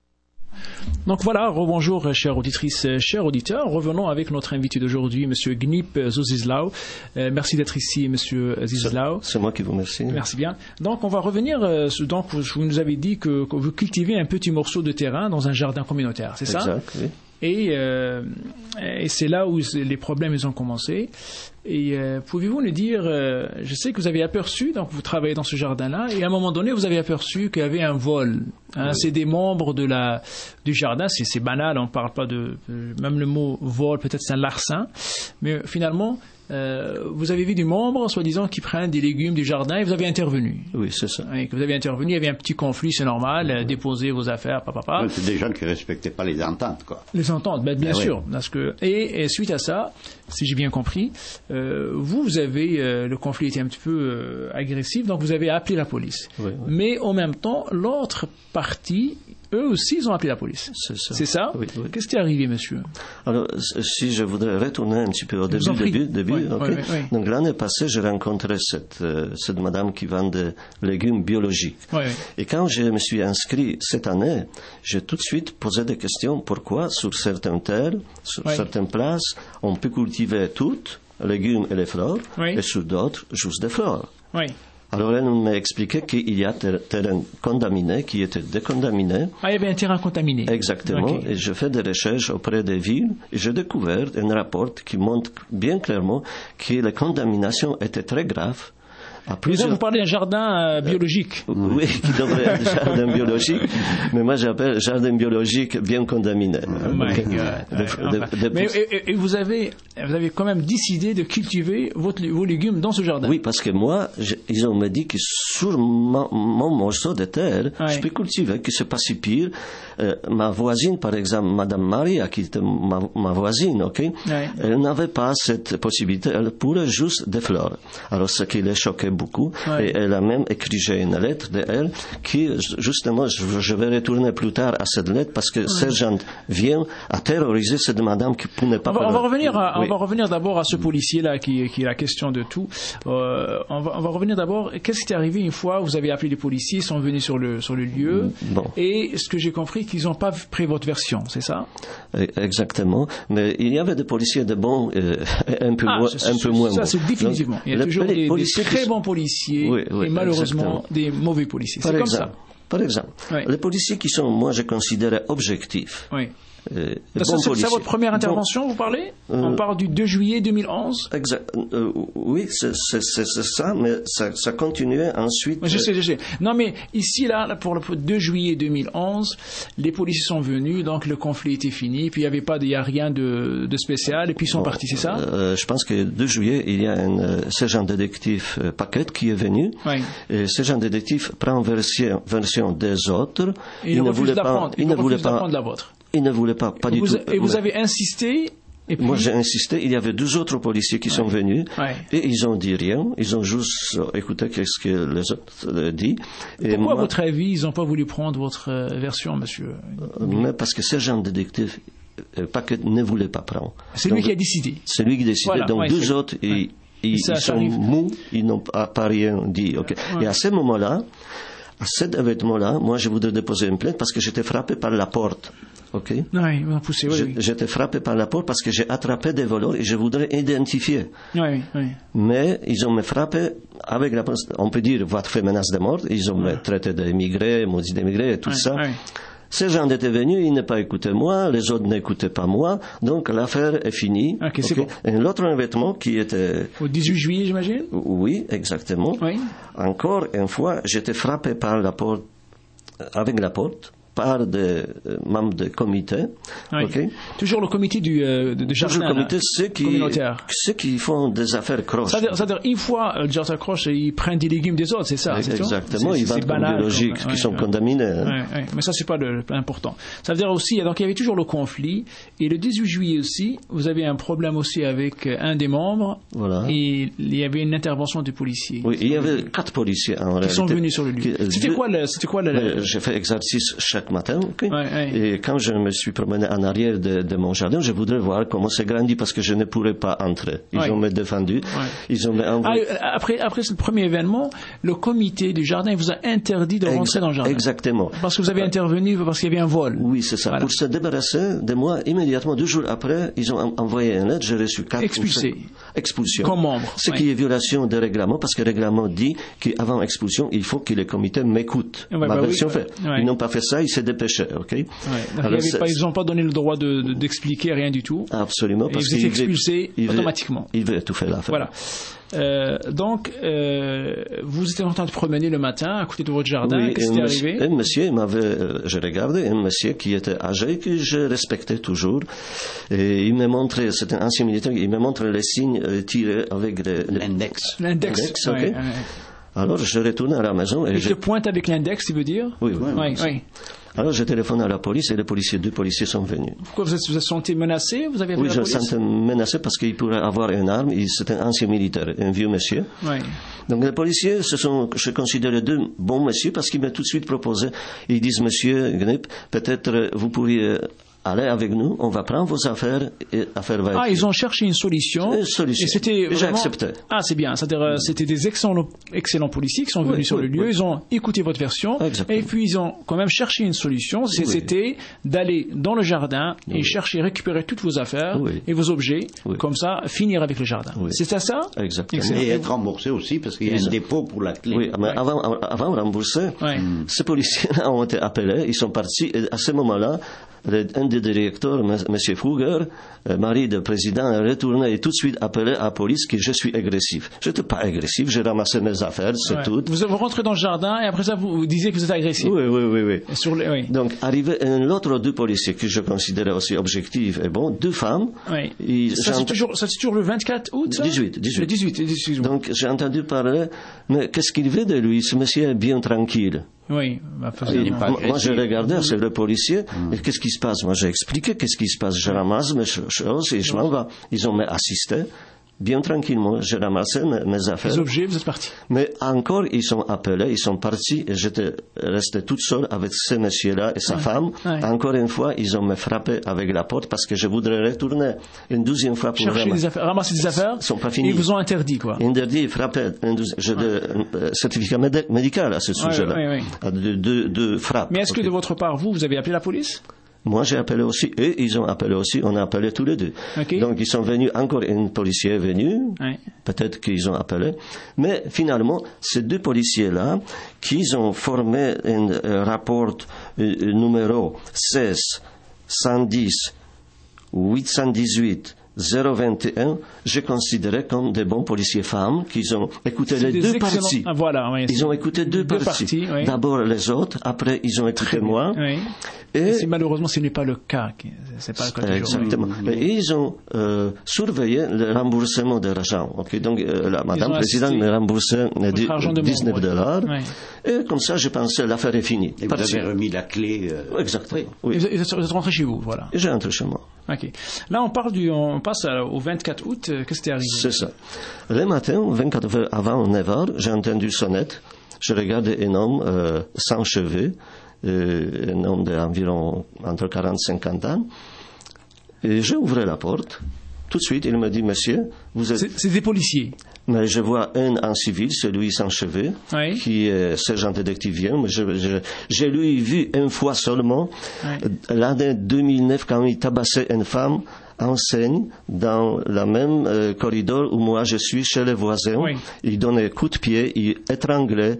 Donc voilà, rebonjour chères auditrices, chers auditeurs. Revenons avec notre invité d'aujourd'hui, Monsieur Gnip Zuzislau. Euh, merci d'être ici, Monsieur Zuzislau. C'est moi qui vous remercie. Merci bien. Donc on va revenir, euh, donc vous nous avez dit que, que vous cultivez un petit morceau de terrain dans un jardin communautaire, c'est ça? Exact, oui. Et, euh, et c'est là où les problèmes ils ont commencé. Et euh, pouvez-vous nous dire, euh, je sais que vous avez aperçu, donc vous travaillez dans ce jardin-là, et à un moment donné, vous avez aperçu qu'il y avait un vol. Hein, oui. C'est des membres de la, du jardin, c'est, c'est banal, on ne parle pas de... Même le mot vol, peut-être c'est un larcin, mais finalement... Euh, vous avez vu des membres, soi-disant, qui prennent des légumes du jardin et vous avez intervenu. Oui, c'est ça. Et que vous avez intervenu, il y avait un petit conflit, c'est normal, euh, déposer vos affaires, papa, papa. Oui, c'est des gens qui ne respectaient pas les ententes, quoi. Les ententes, ben, bien ah, sûr. Oui. Parce que, et, et suite à ça, si j'ai bien compris, euh, vous, vous avez, euh, le conflit était un petit peu euh, agressif, donc vous avez appelé la police. Oui, oui. Mais en même temps, l'autre partie, eux aussi, ils ont appelé la police. C'est ça. C'est ça? Oui, oui. Qu'est-ce qui est arrivé, monsieur? Alors, si je voudrais retourner un petit peu au début, début, début oui, okay. oui, oui. Donc l'année passée, j'ai rencontré cette, euh, cette madame qui vend des légumes biologiques. Oui, oui. Et quand je me suis inscrit cette année, j'ai tout de suite posé des questions. Pourquoi, sur certaines terres, sur oui. certaines places, on peut cultiver toutes, légumes et les fleurs, oui. et sur d'autres, juste des fleurs? Oui. Alors elle m'a expliqué qu'il y a des terrains contaminés qui étaient décontaminés. Ah, il y avait un terrain contaminé. Exactement. Okay. Et je fais des recherches auprès des villes et j'ai découvert un rapport qui montre bien clairement que la contamination était très grave. À plusieurs... Vous parlez d'un jardin euh, biologique. Euh, oui, qui devrait être jardin biologique, mais moi j'appelle jardin biologique bien contaminé. Oh my God. De, de, enfin. de, mais, et, et vous, avez, vous avez quand même décidé de cultiver votre, vos légumes dans ce jardin. Oui, parce que moi, je, ils ont me dit que sur mon, mon morceau de terre, ouais. je peux cultiver, que c'est pas si pire. Euh, ma voisine, par exemple, Madame Maria, qui était ma, ma voisine, ok, ouais. elle n'avait pas cette possibilité, elle pourrait juste des fleurs. Alors ce qui les choquait beaucoup, ouais. et elle a même écrit une lettre de elle, qui justement, je, je vais retourner plus tard à cette lettre parce que ouais. ces gens viennent à terroriser cette madame qui ne pas. On va, on va revenir, à, oui. on va revenir d'abord à ce policier là qui, qui est la question de tout. Euh, on, va, on va revenir d'abord. Qu'est-ce qui est arrivé une fois vous avez appelé les policiers, ils sont venus sur le sur le lieu, bon. et ce que j'ai compris qu'ils n'ont pas pris votre version, c'est ça? Exactement. Mais il y avait des policiers de bons, euh, un peu ah, moins, c'est, un peu moins ça, bons. c'est définitivement. Il y a le, toujours des, des très qui... bons policiers oui, oui, et malheureusement exactement. des mauvais policiers. Par c'est exemple, comme ça. Par exemple, oui. les policiers qui sont, moi, je considère objectifs. Oui. Euh, ça, c'est, c'est votre première intervention, bon, vous parlez euh, On parle du deux juillet deux mille onze Exact. Euh, oui, c'est, c'est, c'est, c'est ça, mais ça, ça continuait ensuite. Je sais, je sais. Non, mais ici, là, pour le deux juillet deux mille onze, les policiers sont venus, donc le conflit était fini, puis il n'y avait pas, il n'y a rien de, de spécial, et puis ils sont bon, partis, c'est ça euh, Je pense que le deux juillet, il y a un euh, sergent détective euh, Paquette qui est venu. Oui. Et sergent détective prend version, version des autres. Et il, il ne voulait pas. Il, il ne voulait pas la vôtre. Il ne voulait pas, pas et du vous, tout. Et vous avez insisté et puis... Moi, j'ai insisté. Il y avait deux autres policiers qui ouais. sont venus ouais. et ils ont dit rien. Ils ont juste écouté ce que les autres euh, disent. Et pourquoi, moi, à votre avis, ils n'ont pas voulu prendre votre euh, version, monsieur? euh, Mais parce que sergent détective euh, Paquet ne voulait pas prendre. C'est donc, lui qui a décidé. C'est lui qui a décidé. Voilà, donc ouais, deux c'est... autres, ouais. ils, ils, ça, ils ça sont arrive. mous. Ils n'ont pas, pas rien dit. Okay. Ouais. Et à ce moment-là, à cet événement-là, moi, je voudrais déposer une plainte parce que j'étais frappé par la porte. Okay. Oui, ils m'ont poussé, oui, oui. J'étais frappé par la porte parce que j'ai attrapé des voleurs et je voudrais identifier. Oui, oui. Mais ils ont me frappé avec la on peut dire, votre fait menace de mort. Ils ont ouais. me traité d'émigré, maudit d'émigré et tout ouais, ça. Ouais. Ces gens étaient venus, ils n'ont pas écouté moi, les autres n'écoutaient pas moi, donc l'affaire est finie. Okay, c'est okay. Bon. Et l'autre événement qui était... Au dix-huit juillet, j'imagine? Oui, exactement. Oui. Encore une fois, j'étais frappé par la porte, avec la porte. par des euh, membres du comité. Oui. Okay? Toujours le comité du, euh, de, de jardin. Toujours le comité, ceux qui, communautaire. ceux qui font des affaires croches. C'est-à-dire, c'est-à-dire une fois le jardin croche, ils prennent des légumes des autres, c'est ça? C'est exactement, c'est, ils vendent comme biologiques qui ouais, sont ouais. contaminés. Hein. Ouais, ouais. Mais ça, c'est pas le, le plus important. Ça veut dire aussi, donc il y avait toujours le conflit. Et le dix-huit juillet aussi, vous avez un problème aussi avec un des membres. Voilà. Et il y avait une intervention du policier. Oui, il y avait quatre policiers en réalité. Qui sont venus sur le lieu. Qui, c'était, quoi le, c'était quoi le... J'ai fait exercice chaque matin. Okay? Ouais, ouais. Et quand je me suis promené en arrière de, de mon jardin, je voudrais voir comment c'est grandi parce que je ne pourrais pas entrer. Ils ouais. ont me défendu. Ouais. Ils ont envoyé... ah, après, après ce premier événement, le comité du jardin vous a interdit de rentrer Exa- dans le jardin. Exactement. Parce que vous avez intervenu parce qu'il y avait un vol. Oui, c'est ça. Voilà. Pour se débarrasser de moi, immédiatement, deux jours après, ils ont envoyé une lettre. J'ai reçu quatre expulsé. Expulsion. Comme membre. Ce ouais. qui est violation des règlements, parce que le règlement dit qu'avant expulsion, il faut que le comité m'écoute. Ouais, Ma bah version oui, fait. Ouais. Ils n'ont pas fait ça, ils s'est dépêché, ok? Ouais. Alors, pas, ils n'ont pas donné le droit de, de, d'expliquer rien du tout. Absolument. Parce et vous êtes expulsé il automatiquement. Veut, il veut tout faire l'affaire. Voilà. Euh, donc, euh, vous étiez en train de promener le matin à côté de votre jardin. Oui, qu'est-ce qui est arrivé? Un monsieur m'avait, euh, je regardais, un monsieur qui était âgé, que je respectais toujours. Et il me montrait, c'était un ancien militaire, il me montrait les signes euh, tirés avec le, l'index. L'index, l'index okay. ouais, ouais. Alors, je retourne à la maison. Et il je te pointe avec l'index, tu veux dire? Oui, oui. oui, oui. Alors, je téléphone à la police et les policiers, deux policiers sont venus. Pourquoi vous êtes, vous êtes senti menacé? Vous avez appelé oui, la police? je me sentais menacé parce qu'il pourrait avoir une arme. C'était un ancien militaire, un vieux monsieur. Oui. Donc, les policiers, ce sont, je considère deux bons messieurs parce qu'ils m'ont tout de suite proposé. Ils disent, monsieur Gnip, peut-être vous pourriez allez avec nous, on va prendre vos affaires et affaires va être... Ah, ils ont cherché une solution. Une solution. Et c'était et vraiment... j'ai accepté. Ah, c'est bien. C'est-à-dire, euh, c'était des excellents, excellents policiers qui sont venus oui, sur oui, le lieu. Oui. Ils ont écouté votre version. Exactement. Et puis, ils ont quand même cherché une solution. C'est, oui. C'était d'aller dans le jardin et chercher, récupérer toutes vos affaires et vos objets. Comme ça, finir avec le jardin. C'était ça? Exactement. Excellent. Et être remboursé aussi parce qu'il y a un dépôt pour la clé. Oui, mais avant, avant de rembourser, ces policiers-là ont été appelés. Ils sont partis. Et à ce moment-là, un des directeurs, M. Fugger, mari du président, est retourné et tout de suite appelé à la police que je suis agressif. Je n'étais pas agressif, j'ai ramassé mes affaires, c'est ouais. tout. Vous avez rentré dans le jardin et après ça, vous, vous disiez que vous êtes agressif. Oui, oui, oui. oui. Sur les, oui. Donc, arrivé un autre deux policiers que je considérais aussi objectifs et bon, deux femmes. Oui. Et ça, c'est toujours, ça, c'est toujours le vingt-quatre août, ça? dix-huit, dix-huit. Le dix-huit, dix-huit. Donc, j'ai entendu parler, mais qu'est-ce qu'il veut de lui? Ce monsieur est bien tranquille. Oui, bah, et, moi, moi je regardais, c'est le policier, mm. et qu'est-ce qui se passe? Moi j'ai expliqué qu'est-ce qui se passe, je ramasse mes choses et je m'en vais. Ils ont m'assisté, bien tranquillement, j'ai ramassé mes, mes affaires. Les objets, vous êtes partis. Mais encore, ils sont appelés, ils sont partis, et j'étais resté toute seule avec ce monsieur-là et sa ouais. femme. Ouais. Encore une fois, ils ont me frappé avec la porte parce que je voudrais retourner une deuxième fois pour chercher des affaires, ramasser des affaires. Ils sont pas finis. Ils vous ont interdit, quoi. Interdit, frappé. J'ai ouais. un certificat méd- médical à ce sujet-là. Ouais, ouais, ouais. De, de, de frappe. Mais est-ce okay. que de votre part, vous, vous avez appelé la police? Moi, j'ai appelé aussi, et ils ont appelé aussi, on a appelé tous les deux. Okay. Donc, ils sont venus, encore un policier est venu, ouais. peut-être qu'ils ont appelé, mais finalement, ces deux policiers-là, qu'ils ont formé un euh, rapport euh, numéro seize, cent dix, huit cent dix-huit, zéro vingt et un, je considérais comme des bons policiers femmes qui ont écouté c'est les deux excellents... parties. Ah, voilà, oui, ils ont écouté deux, deux parties. parties oui. D'abord les autres, après ils ont écouté moi. Oui. Et, et c'est malheureusement ce n'est pas le cas. C'est pas le cas exactement. Et ils ont euh, surveillé le remboursement de l'argent. Okay? Donc euh, la Madame Présidente me remboursait dix-neuf dollars. Oui. Et comme ça, je pensais l'affaire est finie. Et vous avez remis la clé. Euh... Exactement. Oui. Et vous êtes rentré chez vous, voilà. Et j'ai rentré chez moi. Ok. Là, on parle du, on passe au vingt-quatre août. Qu'est-ce qui est arrivé? C'est ça. Le matin, vingt-quatre avant neuf heures, j'ai entendu sonnette. Je regardais un homme euh, sans cheveux, euh, un homme d'environ entre quarante et cinquante ans. Et j'ai ouvert la porte. Tout de suite, il me dit, monsieur, vous êtes... C'est, c'est des policiers. Mais je vois un en civil, celui sans cheveux, oui. qui est sergent détective. Mais je, je, je l'ai vu une fois seulement, oui. l'année deux mille neuf, quand il tabassait une femme enseigne dans le même euh, corridor où moi je suis chez les voisins. Oui. Il donnait coup de pied, il étranglait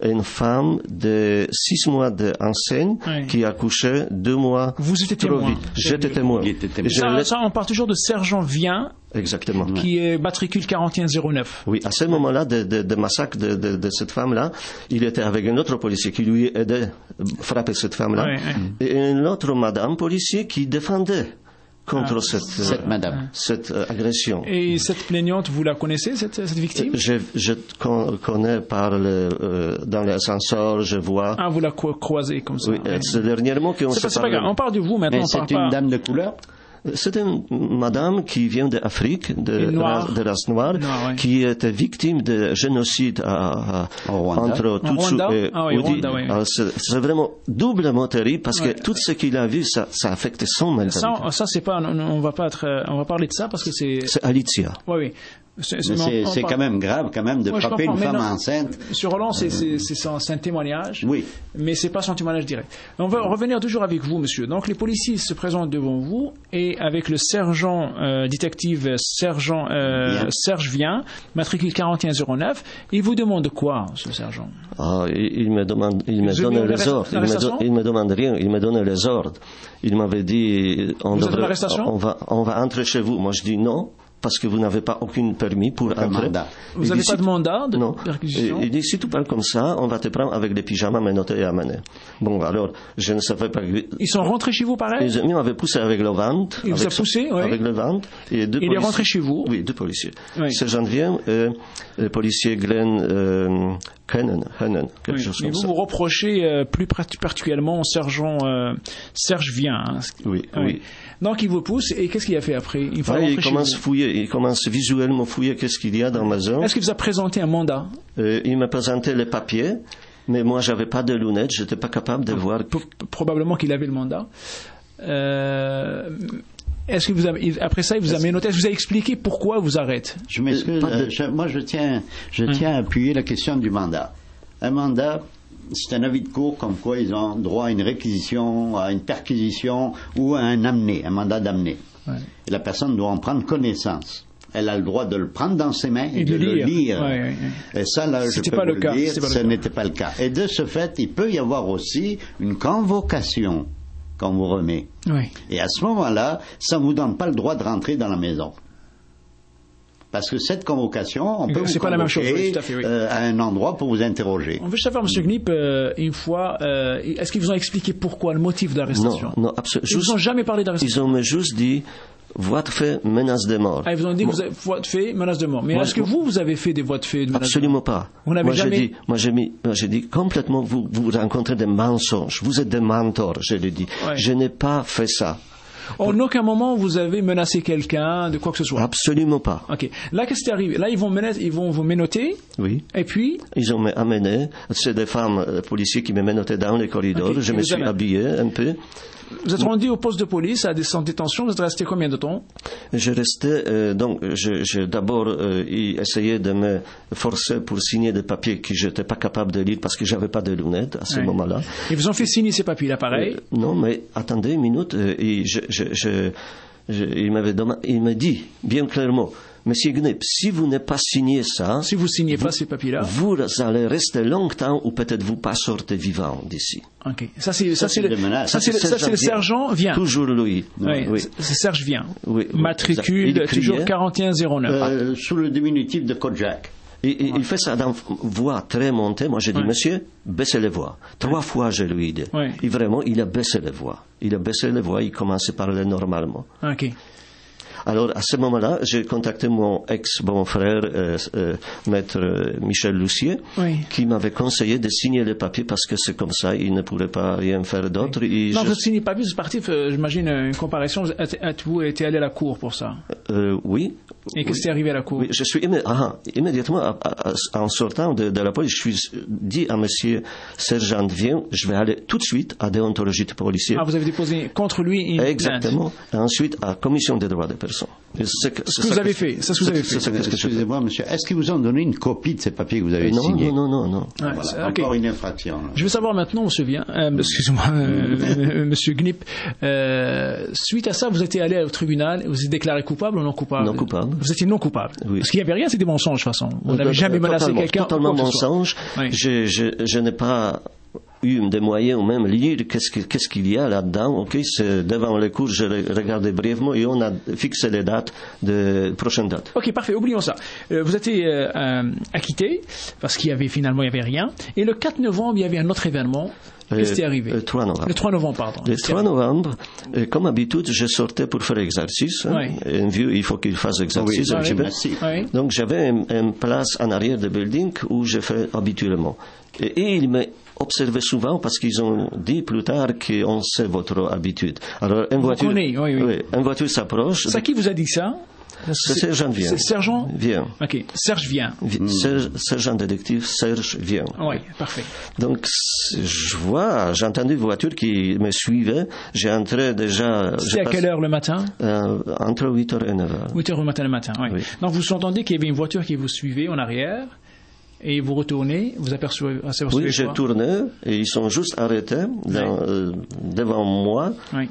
une femme de six mois d'enceinte Oui. qui accouchait deux mois Vous étiez trop témoin. vite. J'étais témoin. Je Ça, l'ai- ça, on parle toujours de sergent Vien, Exactement. qui est matricule quarante et un zéro neuf. Oui, à ce moment-là de, de, de massacre de, de, de cette femme-là, il était avec un autre policier qui lui aidait à frapper cette femme-là, Oui, oui. et une autre madame policier qui défendait contre Ah, cette, Cette euh, madame. cette euh, agression. Et cette plaignante, vous la connaissez, cette, cette victime? Je, je con- connais par le, euh, dans l'ascenseur, je vois. Ah, vous la cro- croisez comme ça. Oui, euh, c'est dernièrement qu'on C'est se pas, c'est pas parle. grave. On parle de vous maintenant. Mais on parle c'est une pas... dame de couleur? C'est une madame qui vient d'Afrique, de, Une noire. race- de race noire, Noire, oui. qui était victime de génocide à, à- Au Rwanda. entre Tutsi Rwanda et Ah oui, Houthi. Rwanda, oui. Alors, c'est, c'est vraiment doublement terrible parce Ouais. que tout ce qu'il a vu, ça, ça a affecté son mentalité. Ça, ça c'est pas. On, on va pas être, euh, on va parler de ça parce que c'est. C'est Alicia. Oui, oui. C'est, Mais mais c'est on- on c'est parle- quand même grave, quand même, de Ouais, je frapper une comprends, mais femme non. enceinte. Sur Roland, c'est, c'est, c'est, son- c'est un témoignage. Oui. Mais c'est pas son témoignage direct. On va revenir toujours avec vous, monsieur. Donc, les policiers se présentent devant vous et avec le sergent, euh, détective sergent, euh, Bien. Serge Vien, matricule quarante et un zéro neuf, il vous demande quoi, ce sergent? Ah, il, il me demande, il me Vous avez donne eu les l'arrest- ordres. Il me, l'arrestation don- il me demande rien. Il me donne les ordres. Il m'avait dit, on Vous êtes en devrait- arrestation on va, on va entrer chez vous. Moi, je dis non. Parce que vous n'avez pas aucun permis pour Aucun entrer. mandat. Vous Il n'avez dit, pas si de mandat de Non. perquisition? Il, il dit, si tu parles comme ça, on va te prendre avec des pyjamas menottés et amenés. Bon, alors, je ne savais pas. Ils sont rentrés chez vous, pareil? Ils il m'avait poussé avec le ventre. Il vous avec a son- poussé, oui. Avec le ventre. Et deux Il est policiers- rentré chez vous? Oui, deux policiers. Oui. Sergent Vien, euh, le policier Glenn euh, Hennen, Hennen, quelque Oui. chose Mais comme vous ça. vous reprochez euh, plus parti- particulièrement au sergent euh, Serge Vien. hein. Oui, oui. Donc il vous pousse et qu'est-ce qu'il a fait après? Il faut Ouais, rentrer il chez commence à vous. fouiller, il commence visuellement à fouiller qu'est-ce qu'il y a dans ma maison. Est-ce qu'il vous a présenté un mandat? Euh, il m'a présenté les papiers, mais moi j'avais pas de lunettes, j'étais pas capable de voir. P- Probablement qu'il avait le mandat. Euh, Est-ce que vous avez, après ça, il vous a menotté? Est-ce que vous a expliqué pourquoi il vous arrête? Je m'excuse, Pas de- euh, je- moi je tiens, je tiens à appuyer la question du mandat. Un mandat, c'est un avis de cour comme quoi ils ont droit à une réquisition, à une perquisition ou à un amené, un mandat d'amener. Ouais. Et la personne doit en prendre connaissance. Elle a le droit de le prendre dans ses mains et, Et de, de le lire. lire. Ouais, ouais, ouais. Et ça, là, je C'était peux pas vous le cas, dire, c'était pas le ce cas. n'était pas le cas. Et de ce fait, il peut y avoir aussi une convocation qu'on vous remet. Oui. Et à ce moment-là, ça ne vous donne pas le droit de rentrer dans la maison. Parce que cette convocation, on peut C'est vous pas la même chose, convoquer, oui, tout à fait, oui. euh, à un endroit pour vous interroger. On veut savoir, M. Gnip, euh, une fois, euh, est-ce qu'ils vous ont expliqué pourquoi, le motif d'arrestation? Non, non, absolument. Ils vous ont jamais parlé Ils d'arrestation? ont me juste dit, votre fait menace de mort. Ah, ils vous ont dit Moi- que vous avez voie de fait, menace de mort. Mais Moi, est-ce que moi- vous, vous avez fait des voies de fait de menace de Absolument mort? pas. Vous n'avez moi, jamais- j'ai dit, moi, j'ai mis, moi, j'ai dit complètement, vous, vous rencontrez des mensonges. Vous êtes des mentors, je l'ai dit. Ouais. Je n'ai pas fait ça. En aucun moment, vous avez menacé quelqu'un de quoi que ce soit? Absolument pas. Ok. Là, qu'est-ce qui arrive? Là, ils vont, menacer, ils vont vous menotter. Oui. Et puis, Ils ont amené, c'est des femmes euh, policiers qui me menottaient dans les corridors. Ok, Je ils me vous suis amènent. habillé un peu. vous êtes rendu au poste de police à des centres de détention. Vous êtes resté combien de temps? Je restais, euh, donc, je, je d'abord euh, il essayait de me forcer pour signer des papiers que je n'étais pas capable de lire parce que j'avais pas de lunettes à ce Ouais. moment-là. Ils vous ont fait signer ces papiers-là, pareil. Euh, non, mais attendez une minute. euh, et je, je, je, je- il m'avait demandé, il m'a dit bien clairement, Monsieur Gnip, si vous n'avez pas signé ça, Si vous signez pas ces papiers-là. vous allez rester longtemps ou peut-être vous pas sortez vivant d'ici. Ok. Ça, c'est, Ça, ça, c'est c'est le, des menaces. ça, c'est le, ça, c'est le sergent Vien. Toujours lui. Oui, Oui. c'est- c'est Serge Vien. Oui, oui. Matricule, Il criait. toujours quarante et un zéro neuf. Euh, sous le diminutif de Kojak. Et, et il fait ça dans voix très montée. Moi, j'ai dit, Ouais. monsieur, baissez les voix. Trois fois, je lui ai dit. Ouais. Et vraiment, il a baissé les voix. Il a baissé les voix, il commençait à parler normalement. Ok. Alors, à ce moment-là, j'ai contacté mon ex-bon-frère, euh, euh, maître euh, Michel Lucier, Oui. qui m'avait conseillé de signer les papiers parce que c'est comme ça, il ne pourrait pas rien faire d'autre. Et Non, je- vous ne signez pas plus, c'est parti, euh, j'imagine, euh, une comparaison. Vous êtes- êtes-vous été allé à la cour pour ça? euh, oui. Et qu'est-ce qui est arrivé à la cour? Oui, je suis immé- ah, immédiatement à- à- à- en sortant de, de la police, je suis dit à monsieur Sergent Vien, je vais aller tout de suite à déontologie de policier. Ah, vous avez déposé contre lui une plainte. Exactement. Et ensuite à commission des droits des personnes. personne. C'est ce que, ce que vous avez fait. C'est ce que vous avez fait. Excusez-moi, monsieur. Est-ce qu'ils vous ont donné une copie de ces papiers que vous avez non, signés? Non, non, non, non. Ouais, voilà, okay. Encore une infraction. Là. Je veux savoir maintenant, monsieur Vien, euh, excusez-moi, euh, monsieur Gnip, euh, suite à ça, vous étiez allé au tribunal, vous êtes déclaré coupable ou non coupable? Non coupable. Vous étiez non coupable. Oui. Parce qu'il n'y avait rien, c'était des mensonges, de toute façon. Vous n'avez jamais menacé quelqu'un. Totalement mensonge. Oui. Je, je, je n'ai pas eu des moyens ou même lire qu'est-ce, que, qu'est-ce qu'il y a là-dedans. Okay? C'est devant les cours, je regardais brièvement et on a fixé les dates, de prochaines dates. Ok, parfait, oublions ça. Euh, vous étiez euh, euh, acquitté parce qu'il y avait finalement il n'y avait rien. Et le quatre novembre, il y avait un autre événement. Qu'est-ce qui est arrivé? Le trois novembre. Le trois novembre, pardon. Le trois novembre, euh, comme d'habitude, je sortais pour faire exercice. Hein. Oui. Un vieux, il faut qu'il fasse exercice. Oui, oui, oui. Donc j'avais une, une place en arrière du building où je fais habituellement. Et, et il m'a observé souvent parce qu'ils ont dit plus tard qu'on sait votre habitude. Alors une voiture, connaît, oui, oui. Oui, une voiture s'approche. C'est qui vous a dit ça? C'est Sergent Vien. C'est Sergent Vien. Ok, Serge Vien. Mm. Serge, Sergent détective Serge Vien. Oui, parfait. Donc, je vois, j'ai entendu une voiture qui me suivait. J'ai entré déjà. C'était à quelle heure le matin? euh, Entre huit heures et neuf heures. huit heures au matin le matin, oui. oui. Donc, vous entendez qu'il y avait une voiture qui vous suivait en arrière. Et vous retournez, vous apercevez, apercevez Oui, j'ai tourné et ils sont juste arrêtés dans, oui. euh, devant moi. Oui.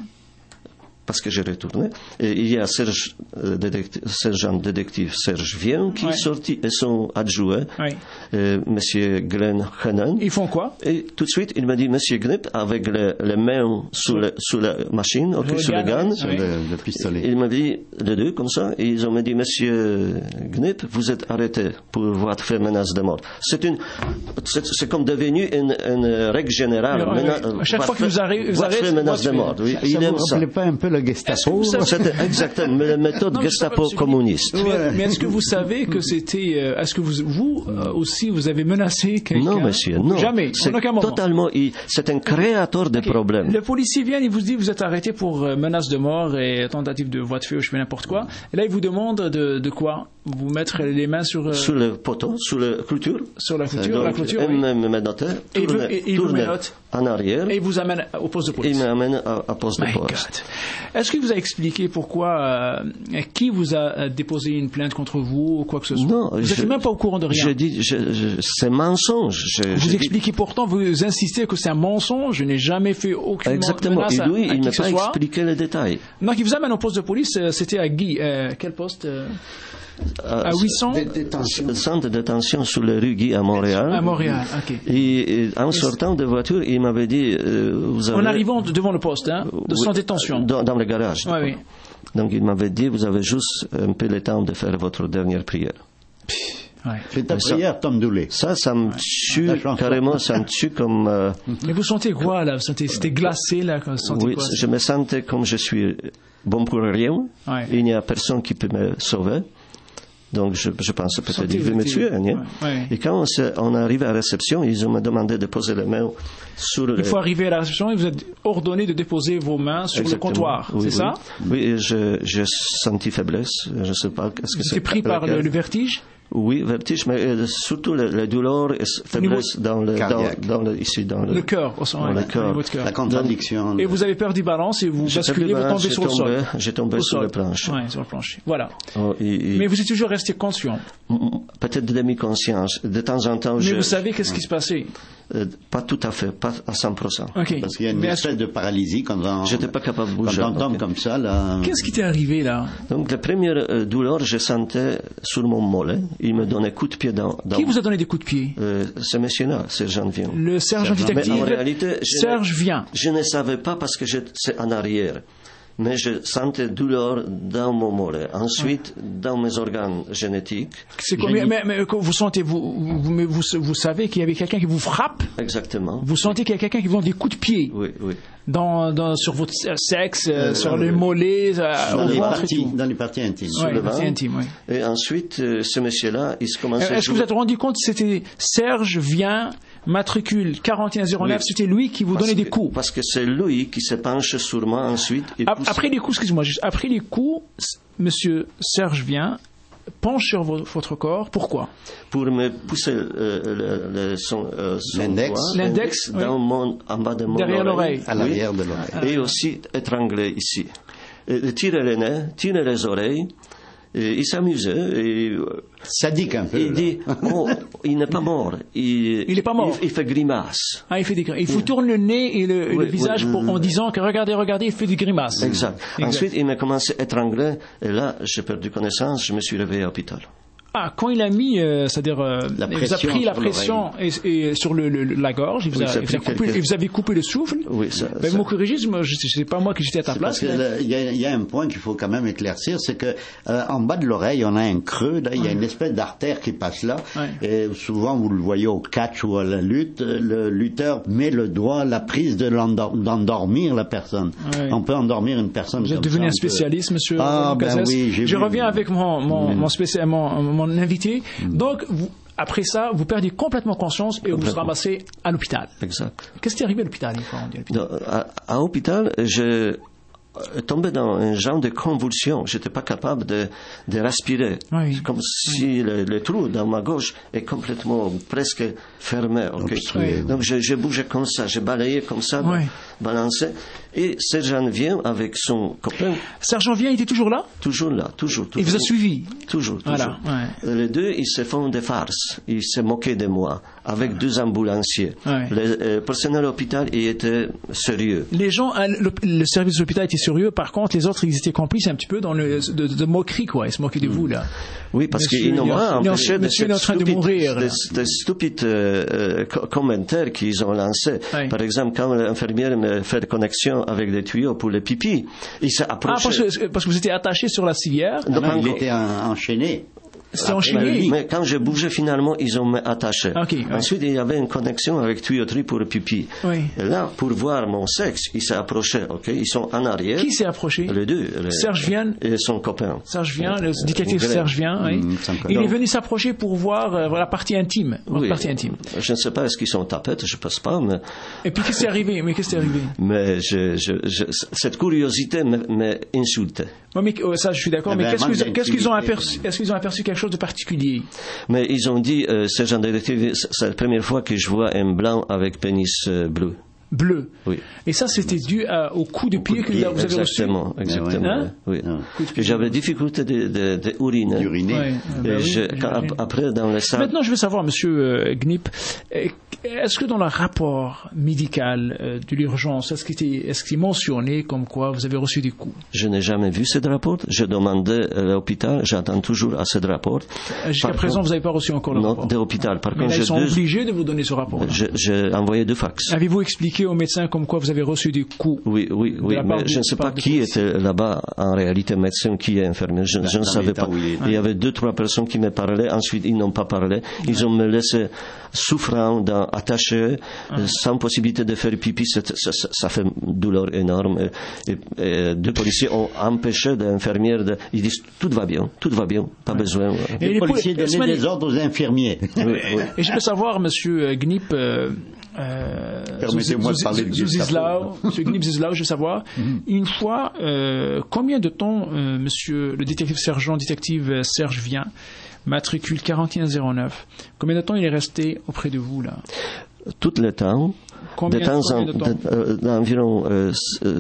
Parce que j'ai retourné. Et il y a Serge, euh, détective, sergent détective Serge Vien qui ouais. est sorti et son adjoint, ouais. euh, Monsieur Glenn Hannan. Ils font quoi? Et tout de suite, il m'a dit, Monsieur Gnip, avec les, les mains sous, le, sous la machine, okay, sous le gun, sur le, le pistolet. Il m'a dit, les deux, comme ça, et ils ont dit, Monsieur Gnip, vous êtes arrêté pour votre fait menace de mort. C'est une, c'est, c'est comme devenu une, une règle générale. Oui, oui, oui. À chaque fois que vous arrêtez, vous arrêtez, menace de mort. Oui. Ça, il aime ça. Pas un peu le Gestapo? C'était exactement la méthode non, Gestapo communiste. Mais, mais est-ce que vous savez que c'était, euh, est-ce que vous, vous euh, aussi, vous avez menacé quelqu'un? Non, monsieur, non. Jamais. C'est totalement, il, c'est un créateur de okay. problèmes. Le policier vient, il vous dit, vous êtes arrêté pour euh, menace de mort et tentative de voie de fait ou je fais n'importe quoi. Et là, il vous demande de, de quoi? Vous mettre les mains sur euh... sur le poteau, sur la clôture. Sur la clôture, donc, la clôture. Il oui. me menotait, et tourne, et, et tourne vous en arrière. Et il vous amène au poste de police. Il m'amène à, à poste My de police. God. Est-ce qu'il vous a expliqué pourquoi, euh, qui vous a déposé une plainte contre vous ou quoi que ce soit? Non, vous n'êtes même pas au courant de rien. Je dis, je, je, c'est mensonge. Je, vous je expliquez dis... pourtant, vous insistez que c'est un mensonge. Je n'ai jamais fait aucune Exactement. menace. Exactement. Et lui, à, à il m'a pas soit. expliqué les détails. Donc, il vous amène au poste de police. C'était à Guy. Euh, quel poste? Euh... Euh, à huit cents Le centre de détention sur la rue Guy à Montréal. À Montréal, ok. Et, et en sortant de voiture, il m'avait dit... Euh, vous avez... En arrivant devant le poste, hein, de oui, sans détention. Dans, dans le garage. Oui, oui. Donc il m'avait dit, vous avez juste un peu le temps de faire votre dernière prière. Ouais. C'est ta ça, prière, Tom Dooley. Ça, ça me tue, ouais. carrément, ça me tue comme... Euh... Mais vous sentez quoi, là? Vous sentez, c'était glacé, là? Vous sentez oui, quoi, je me sentais comme je suis bon pour rien. Ouais. Il n'y a personne qui peut me sauver. Donc, je, je pensais peut-être qu'il veut me tuer. Hein, ouais, ouais. Et quand on, on arrive à la réception, ils ont me demandé de poser les mains sur le... Il faut arriver à la réception et vous êtes ordonné de déposer vos mains sur Exactement. le comptoir, oui, c'est oui. ça? Oui, je, j'ai senti faiblesse. Je ne sais pas. Est-ce que vous êtes pris par le, le vertige? Oui, vertige, mais euh, surtout la, la douleur et faiblesse dans le, dans, dans le, ici, dans le, le cœur, au sein, le cœur. La contradiction. Et vous avez perdu balance et vous basculez, vous tombez sur le sol. J'ai tombé au sur sol. le plancher. Oui, sur le plancher. Voilà. Oh, et, et... Mais vous êtes toujours resté conscient. Peut-être de demi-conscience. De temps en temps, Mais je... vous savez qu'est-ce qui se passait? Euh, pas tout à fait, pas à cent pour cent. Okay. Parce qu'il y a une Mais espèce de paralysie quand on... J'étais pas capable de bouger. Quand on tombe comme ça, là... Qu'est-ce qui t'est arrivé, là? Donc, la première euh, douleur, je sentais sur mon mollet. Il me donnait coup de pied dans... dans... Qui vous a donné des coups de pied? euh, Ce monsieur-là, Sergent Vien. Le sergent détective? Mais en réalité, Serge Vien. Je ne savais pas parce que c'est en arrière. Mais je sentais douleur dans mon mollet. Ensuite, ouais. dans mes organes génétiques. C'est combien, mais, mais vous sentez, vous, vous, vous, vous savez qu'il y avait quelqu'un qui vous frappe? Exactement. Vous sentez qu'il y a quelqu'un qui vous donne des coups de pied? Oui, oui. Dans, dans, sur votre sexe, euh, sur les mollets, euh, dans, au les ventre parties, et tout. Dans les parties intimes. Ouais, sur le parties intimes, oui. Et ensuite, euh, ce monsieur-là, il se commençait euh, à Est-ce que vous vous êtes rendu compte que c'était Serge Vien, matricule quarante et un zéro neuf, oui. C'était lui qui vous parce donnait que, des coups? Parce que c'est lui qui se penche sur moi ensuite. Et A- après les coups, excusez-moi, juste, après les coups, monsieur Serge Vien penche sur votre corps. Pourquoi? Pour me pousser euh, le, le, son, euh, son l'index, doigt, l'index dans oui. mon, en bas de mon derrière oreille, l'oreille, à l'arrière oui. de l'oreille, et aussi étranglé ici. et tirait les nez, tirait les oreilles. Et il s'amusait. Et, sadique un peu. Il dit, oh, il n'est pas mort. Il, il n'est pas mort. Il, il fait grimace. Ah, il fait des grimaces. Il faut tourner le nez et le, oui, le visage oui, pour, en disant que regardez, regardez, il fait des grimaces. Exact. exact. Ensuite, il m'a commencé à étrangler. Et là, j'ai perdu connaissance. Je me suis réveillé à l'hôpital. Ah, quand il a mis, euh, c'est-à-dire, euh, la il vous a pris la pression et, et sur le, le, la gorge, il vous, oui, a, il vous a coupé, quelques... il vous avez coupé le souffle. Oui, ça. Ben, ça... vous me corrigez, je ne sais pas moi que j'étais à ta place. Il y, y a un point qu'il faut quand même éclaircir, c'est que euh, en bas de l'oreille, on a un creux, là, il y a une espèce d'artère qui passe là. Ouais. Et souvent, vous le voyez au catch ou à la lutte, le lutteur met le doigt, la prise de d'endormir la personne. Ouais. On peut endormir une personne. Vous êtes devenu un spécialiste, peut... monsieur. Ah, ben oui, j'ai Je vu... reviens avec mon, mon, mmh. mon, spécial, mon, mon invité. Donc, vous, après ça, vous perdez complètement conscience et vous vous ramassez à l'hôpital. Exact. Qu'est-ce qui est arrivé à l'hôpital, une fois, on dit à l'hôpital? Non, à, à l'hôpital, je tombais dans un genre de convulsion. J'étais pas capable de, de respirer. Oui. C'est comme si oui. le, le trou dans ma gauche est complètement presque fermé. Okay? Oui. Donc, je, je bougeais comme ça, je balayais comme ça, oui. balançais. Et Sergent vient avec son copain. Sergent vient, il était toujours là? Toujours là, toujours. toujours. Il vous a suivi? Toujours, toujours. Voilà, ouais. Les deux, ils se font des farces. Ils se moquaient de moi, avec ouais. deux ambulanciers. Ouais. Le euh, personnel de l'hôpital, il était sérieux. Les gens, le, le service de l'hôpital était sérieux. Par contre, les autres, ils étaient complices un petit peu dans le de, de moquerie, quoi. Ils se moquaient de vous, là. Oui, parce qu'ils n'ont pas empêché de Monsieur est en train de mourir. Des, des stupides euh, commentaires qu'ils ont lancés. Ouais. Par exemple, quand l'infirmière me fait connexion avec des tuyaux pour le pipi, il s'est approché. Ah, parce que, parce que vous étiez attaché sur la civière. Ah, non, il était enchaîné. C'était enchaîné. Mais quand j'ai bougé, finalement, ils ont attaché. Okay, Ensuite, ouais. il y avait une connexion avec tuyauterie pour le pipi. Oui. Et là, pour voir mon sexe, il s'est approché. Okay? Ils sont en arrière. Qui s'est approché? Les deux. Les... Serge Vienne et son copain. Serge Vienne, le détective Serge Vienne. Oui. Mmh, il est venu s'approcher pour voir euh, la partie intime. Oui. Partie intime. Je ne sais pas, est-ce qu'ils sont tapettes? Je ne pense pas. Mais... Et puis, qu'est-ce qui est arrivé? Mais qu'est-ce qui est arrivé? Mais je, je, je, cette curiosité m'a insulté. Oui, mais oh, ça, je suis d'accord. Eh mais ben, qu'est-ce, que, qu'est-ce qu'ils ont aperçu? Est-ce qu'ils ont aperçu quelque chose de particulier? Mais ils ont dit, euh, sergent détective, c'est la première fois que je vois un blanc avec pénis euh, bleu. Bleu. Oui. Et ça, c'était dû à, au coup de pied que vous avez reçu. Exactement, exactement. Hein? Oui. Ah. J'avais difficulté de, de, de uriner. D'uriner. Ouais. Et bah je, oui, quand, après, dans les salles. Maintenant, je veux savoir, Monsieur euh, Gnip, est-ce que dans le rapport médical euh, de l'urgence, est-ce qu'il était, est-ce qu'il est mentionné comme quoi vous avez reçu des coups? Je n'ai jamais vu ce rapport. Je demandais à l'hôpital. J'attends toujours à ce rapport. Jusqu'à Par présent, contre, vous n'avez pas reçu encore le non, rapport? Non, de l'hôpital. Par Mais contre, là, ils sont deux... obligés de vous donner ce rapport. J'ai envoyé deux fax. Avez-vous expliqué au médecin comme quoi vous avez reçu des coups? Oui, oui, oui, mais je ne sais pas qui était là-bas en réalité, médecin, qui est infirmier. Je, je ne savais pas. Il y avait deux, trois personnes qui me parlaient. Ensuite, ils n'ont pas parlé. Ils ont me laissé souffrant, attaché, ah. sans possibilité de faire pipi. Ça, ça, ça fait une douleur énorme. Et, et, et deux policiers ont empêché l'infirmière de... Ils disent, tout va bien, tout va bien, pas ouais. besoin. Et les, les policiers donnaient des ordres aux infirmiers. Oui, oui. Et je veux savoir, monsieur Gnip, euh, Euh, Permettez-moi de parler de Zizlao, Monsieur Gnip Zizlao, je veux savoir, mm-hmm. une fois, euh, combien de temps, euh, Monsieur le détective sergent, détective Serge Vienne, matricule quarante et un zéro neuf, combien de temps il est resté auprès de vous là? Tout le temps. Combien de temps, en, de temps de, d'environ euh,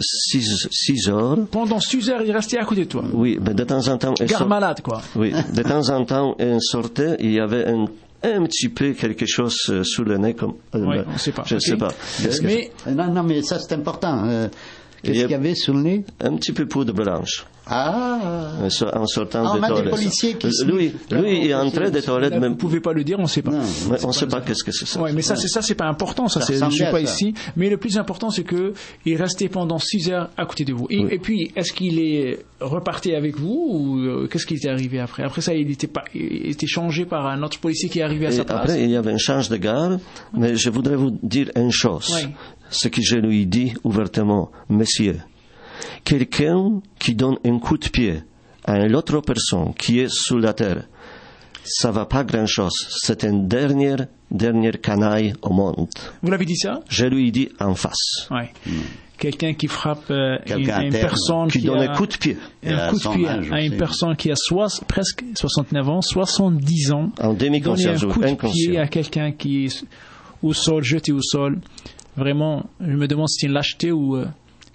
six heures. Pendant six heures, il restait à côté de toi? Oui, mais de temps en temps... Gare sort... malade, quoi. Oui, de temps en temps, il sortait, il y avait un un petit peu quelque chose sous le nez comme euh, oui, on sait pas. Je ne okay. sais pas. Mais que... non, non, mais ça c'est important. Euh, qu'est-ce qu'il y avait sous le nez? Un petit peu de poudre blanche. Ah. En sortant ah, des on a toilettes. Des policiers qui lui, lui, il est entré des toilettes. Là, même... Vous ne pouvez pas le dire, on ne sait pas. Non, on ne sait pas qu'est-ce que c'est ça. Ouais, mais ça, c'est ça, c'est pas important. Ça, ça c'est, je ne suis pas ici. Mais le plus important, c'est que il est resté pendant six heures à côté de vous. Et, oui. et puis, est-ce qu'il est reparti avec vous ou euh, qu'est-ce qui était arrivé après? Après ça, il était pas, il était changé par un autre policier qui est arrivé à et sa place. Après, il y avait un change de garde. Mais je voudrais vous dire une chose. Oui. Ce que je lui dis ouvertement, monsieur, quelqu'un qui donne un coup de pied à une autre personne qui est sous la terre, ça va pas grand-chose. C'est une dernière, dernière canaille au monde. Vous l'avez dit ça? Je lui dis en face. Oui. Mm. Quelqu'un qui frappe euh, une, une personne qui, qui donne a, un coup de pied, un coup de pied à une personne qui a soix, presque soixante-neuf ans, soixante-dix ans, en demi-conscience, donner un coup de pied à quelqu'un qui est au sol, jeté au sol. Vraiment, je me demande si c'est une lâcheté ou euh,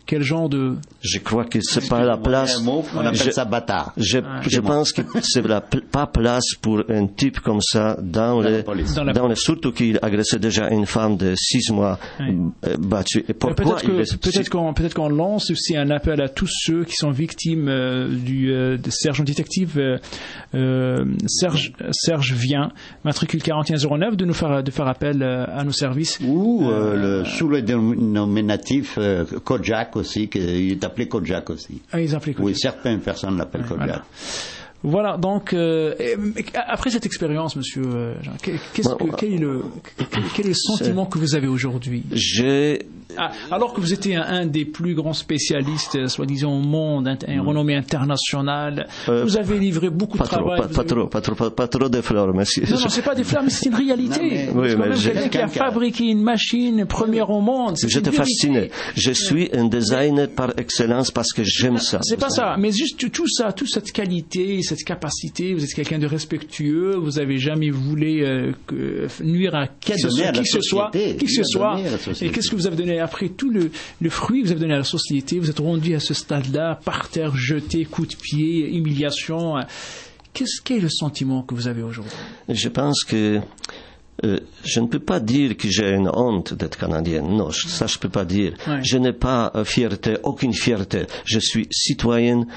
quel genre de... Je crois que c'est pas la place. Mot, on appelle je, ça bâtard. Je, Ah, je pense que c'est la pas place pour un type comme ça dans, dans les, dans, la... dans les, surtout qu'il agressait déjà une femme de six mois oui. battue. Et pourquoi peut-être, que, est... peut-être qu'on, peut-être qu'on lance aussi un appel à tous ceux qui sont victimes euh, du euh, de sergent détective euh, euh, Serge Serge Vien, matricule quarante et un zéro neuf, de nous faire de faire appel euh, à nos services. Ou euh, euh, le, sous le dénominatif euh, Kojak aussi, qui, il est appelé Kojak aussi. Ah, ils appellent Kojak. Oui, certaines personnes l'appellent ouais, Kojak. Voilà. Voilà, donc euh, après cette expérience, Monsieur Jean, qu'est-ce que, quel, est le, quel est le sentiment que vous avez aujourd'hui? J'ai... Ah, alors que vous étiez un, un des plus grands spécialistes, soi-disant au monde, un, un renommé international, euh, vous avez livré beaucoup de trop, travail. Pas, pas, avez... trop, pas, trop, pas, pas trop de fleurs, merci. Non, non, c'est pas des fleurs, mais c'est une réalité. Non, mais... Oui, c'est quand mais même j'ai... quelqu'un qui a fabriqué une machine première au monde. C'est J'étais fasciné. Je suis un designer par excellence parce que j'aime ça. C'est pas ça, mais juste tout ça, toute cette qualité, cette capacité, vous êtes quelqu'un de respectueux, vous avez jamais voulu euh, nuire à qui que ce soit, qui que ce soit. Et qu'est-ce que vous avez donné après tout le, le fruit que vous avez donné à la société? Vous êtes rendu à ce stade-là, par terre, jeté, coup de pied, humiliation. Qu'est-ce qu'est le sentiment que vous avez aujourd'hui? Je pense que Euh, je ne peux pas dire que j'ai une honte d'être canadienne. Non, ça je ne peux pas dire. Ouais. Je n'ai pas euh, fierté, aucune fierté. Je suis citoyenne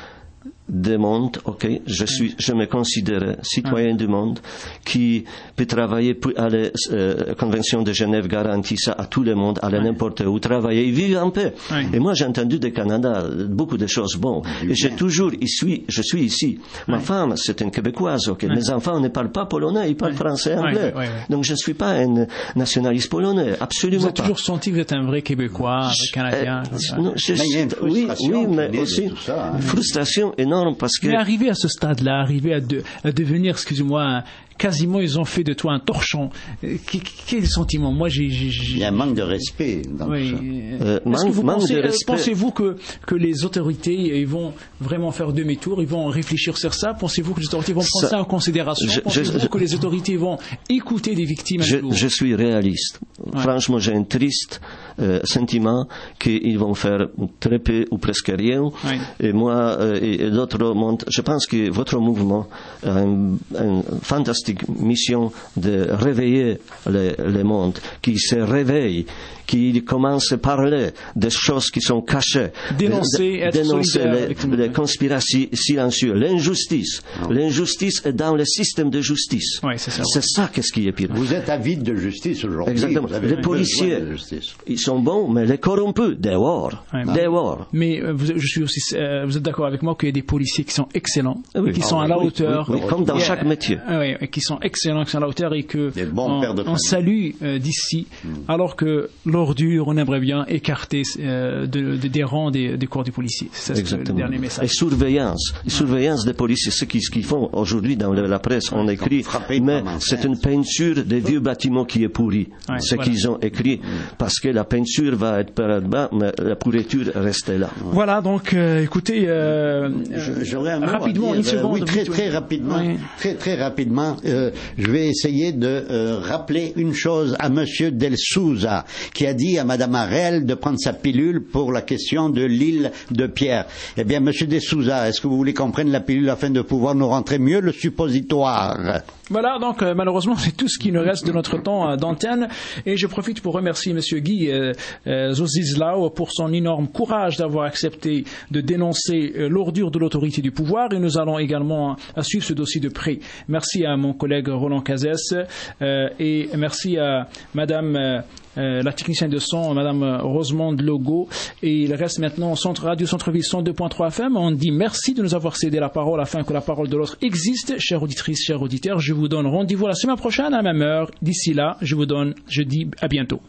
du monde, ok, je suis, je me considère citoyen du monde qui peut travailler pour aller, euh, Convention de Genève garantit ça à tout le monde, aller n'importe où, travailler et vivre en paix. Oui. Et moi j'ai entendu du Canada beaucoup de choses bonnes. Et j'ai toujours, ici, je suis ici. Ma oui. femme, c'est une Québécoise, ok. Oui. Mes enfants ne parlent pas polonais, ils parlent oui. français, anglais. Oui. Oui. Oui. Donc je ne suis pas un nationaliste polonais, absolument pas. Vous avez toujours senti que vous êtes un vrai Québécois, un vrai Canadien. Euh, non, je, mais il y a une frustration, oui, oui, mais aussi ça, hein. Frustration énorme. Parce que... Mais arrivé à ce stade-là, arrivé à, de, à devenir, excusez-moi, quasiment ils ont fait de toi un torchon. Quel, quel sentiment? Moi, j'ai, j'ai, j'ai... Il y a un manque de respect dans oui. ça. Euh, Est-ce que vous manque pensez, de respect. Pensez-vous que, que les autorités ils vont vraiment faire demi-tour, ils vont réfléchir sur ça? Pensez-vous que les autorités vont prendre ça, ça en considération? Je, Pensez-vous je, que les autorités vont écouter les victimes? Je, je suis réaliste. Ouais. Franchement, j'ai un triste euh, sentiment qu'ils vont faire très peu ou presque rien. Ouais. Et moi euh, et, et d'autres mondes, je pense que votre mouvement a une, une fantastique mission de réveiller le, le monde, qui se réveille, qui commence à parler des choses qui sont cachées, dénoncer, être dénoncer les, les le... conspirations silencieuses, l'injustice. Oh. L'injustice est dans le système de justice. Oui, c'est ça. C'est ça qu'est-ce qui est pire. Vous êtes avide de justice aujourd'hui. Exactement. Vous avez les policiers, ils sont bons, mais les corrompus, dehors. Oui, dehors. Mais euh, vous, je suis aussi, euh, vous êtes d'accord avec moi qu'il y a des policiers qui sont excellents, oui. qui ah, sont oui, à la oui, hauteur. Oui, oui, comme dans et, chaque métier. Euh, oui, qui sont excellents, qui sont à la hauteur et que on, on salue euh, d'ici, mm. alors que l'ordure, on aimerait bien écarter euh, de, de, des rangs des, des corps des policiers. C'est ça, c'est le dernier message. Et surveillance, et surveillance des policiers, ce qu'ils, ce qu'ils font aujourd'hui dans la presse, on écrit, mais c'est une peinture des vieux bâtiments qui est pourrie. Ouais, ce voilà. qu'ils ont écrit, parce que la peinture va être par là, mais la pourriture reste là. Voilà, donc euh, écoutez, euh, j'aurais un rapidement, une seconde. Oui, très très rapidement, oui. très très rapidement. Euh, je vais essayer de euh, rappeler une chose à Monsieur Del Souza, qui a dit à Madame Arel de prendre sa pilule pour la question de l'île de Pierre. Eh bien, Monsieur De Souza, est-ce que vous voulez qu'on prenne la pilule afin de pouvoir nous rentrer mieux le suppositoire? Voilà, donc euh, malheureusement, c'est tout ce qui nous reste de notre temps euh, d'antenne. Et je profite pour remercier Monsieur Guy euh, euh, Zozizlao pour son énorme courage d'avoir accepté de dénoncer euh, l'ordure de l'autorité du pouvoir. Et nous allons également euh, suivre ce dossier de près. Merci à mon collègue Roland Cazès euh, et merci à Madame... Euh, Euh, la technicienne de son, Madame Rosemonde Logo, et il reste maintenant Centre Radio Centre-Ville cent deux point trois F M. On dit merci de nous avoir cédé la parole afin que la parole de l'autre existe. Chères auditrices, chers auditeurs, je vous donne rendez-vous la semaine prochaine à la même heure. D'ici là, je vous donne, je dis à bientôt.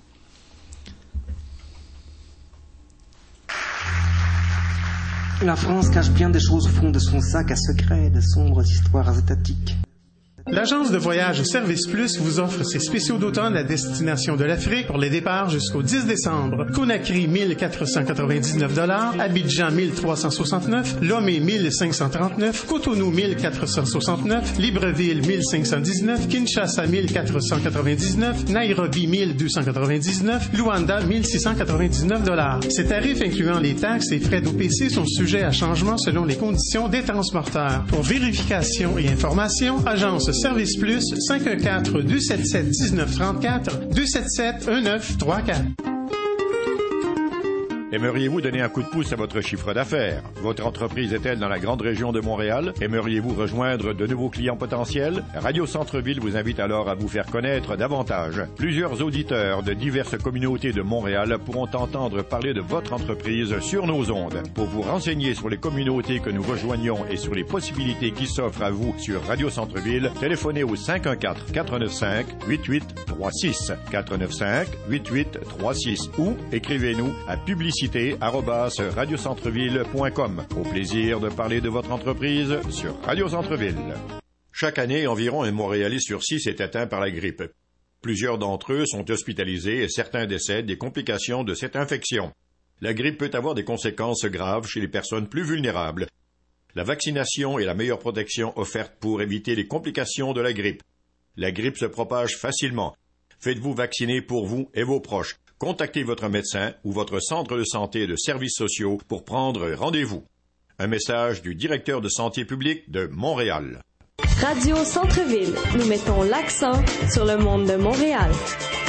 La France cache bien des choses au fond de son sac à secret, de sombres histoires étatiques. L'agence de voyage Service Plus vous offre ses spéciaux d'automne à destination de l'Afrique pour les départs jusqu'au dix décembre. Conakry, mille quatre cent quatre-vingt-dix-neuf dollars, Abidjan, mille trois cent soixante-neuf, Lomé, mille cinq cent trente-neuf, Cotonou, mille quatre cent soixante-neuf, Libreville, mille cinq cent dix-neuf, Kinshasa, mille quatre cent quatre-vingt-dix-neuf, Nairobi, mille deux cent quatre-vingt-dix-neuf, Luanda, mille six cent quatre-vingt-dix-neuf dollars. Ces tarifs incluant les taxes et frais d'O P C sont sujets à changement selon les conditions des transporteurs. Pour vérification et information, agence Service Plus, cinq un quatre, deux sept sept, un neuf trois quatre, deux sept sept, un neuf trois quatre. Aimeriez-vous donner un coup de pouce à votre chiffre d'affaires? Votre entreprise est-elle dans la grande région de Montréal? Aimeriez-vous rejoindre de nouveaux clients potentiels? Radio Centre-Ville vous invite alors à vous faire connaître davantage. Plusieurs auditeurs de diverses communautés de Montréal pourront entendre parler de votre entreprise sur nos ondes. Pour vous renseigner sur les communautés que nous rejoignons et sur les possibilités qui s'offrent à vous sur Radio Centre-Ville, téléphonez au cinq un quatre, quatre neuf cinq, huit huit trois six, quatre neuf cinq, huit huit trois six ou écrivez-nous à publicité arobase radiocentreville point com. Au plaisir de parler de votre entreprise sur Radio Centre-Ville. Chaque année, environ un Montréalais sur six est atteint par la grippe. Plusieurs d'entre eux sont hospitalisés et certains décèdent des complications de cette infection. La grippe peut avoir des conséquences graves chez les personnes plus vulnérables. La vaccination est la meilleure protection offerte pour éviter les complications de la grippe. La grippe se propage facilement. Faites-vous vacciner pour vous et vos proches. Contactez votre médecin ou votre centre de santé et de services sociaux pour prendre rendez-vous. Un message du directeur de santé publique de Montréal. Radio Centre-Ville, nous mettons l'accent sur le monde de Montréal.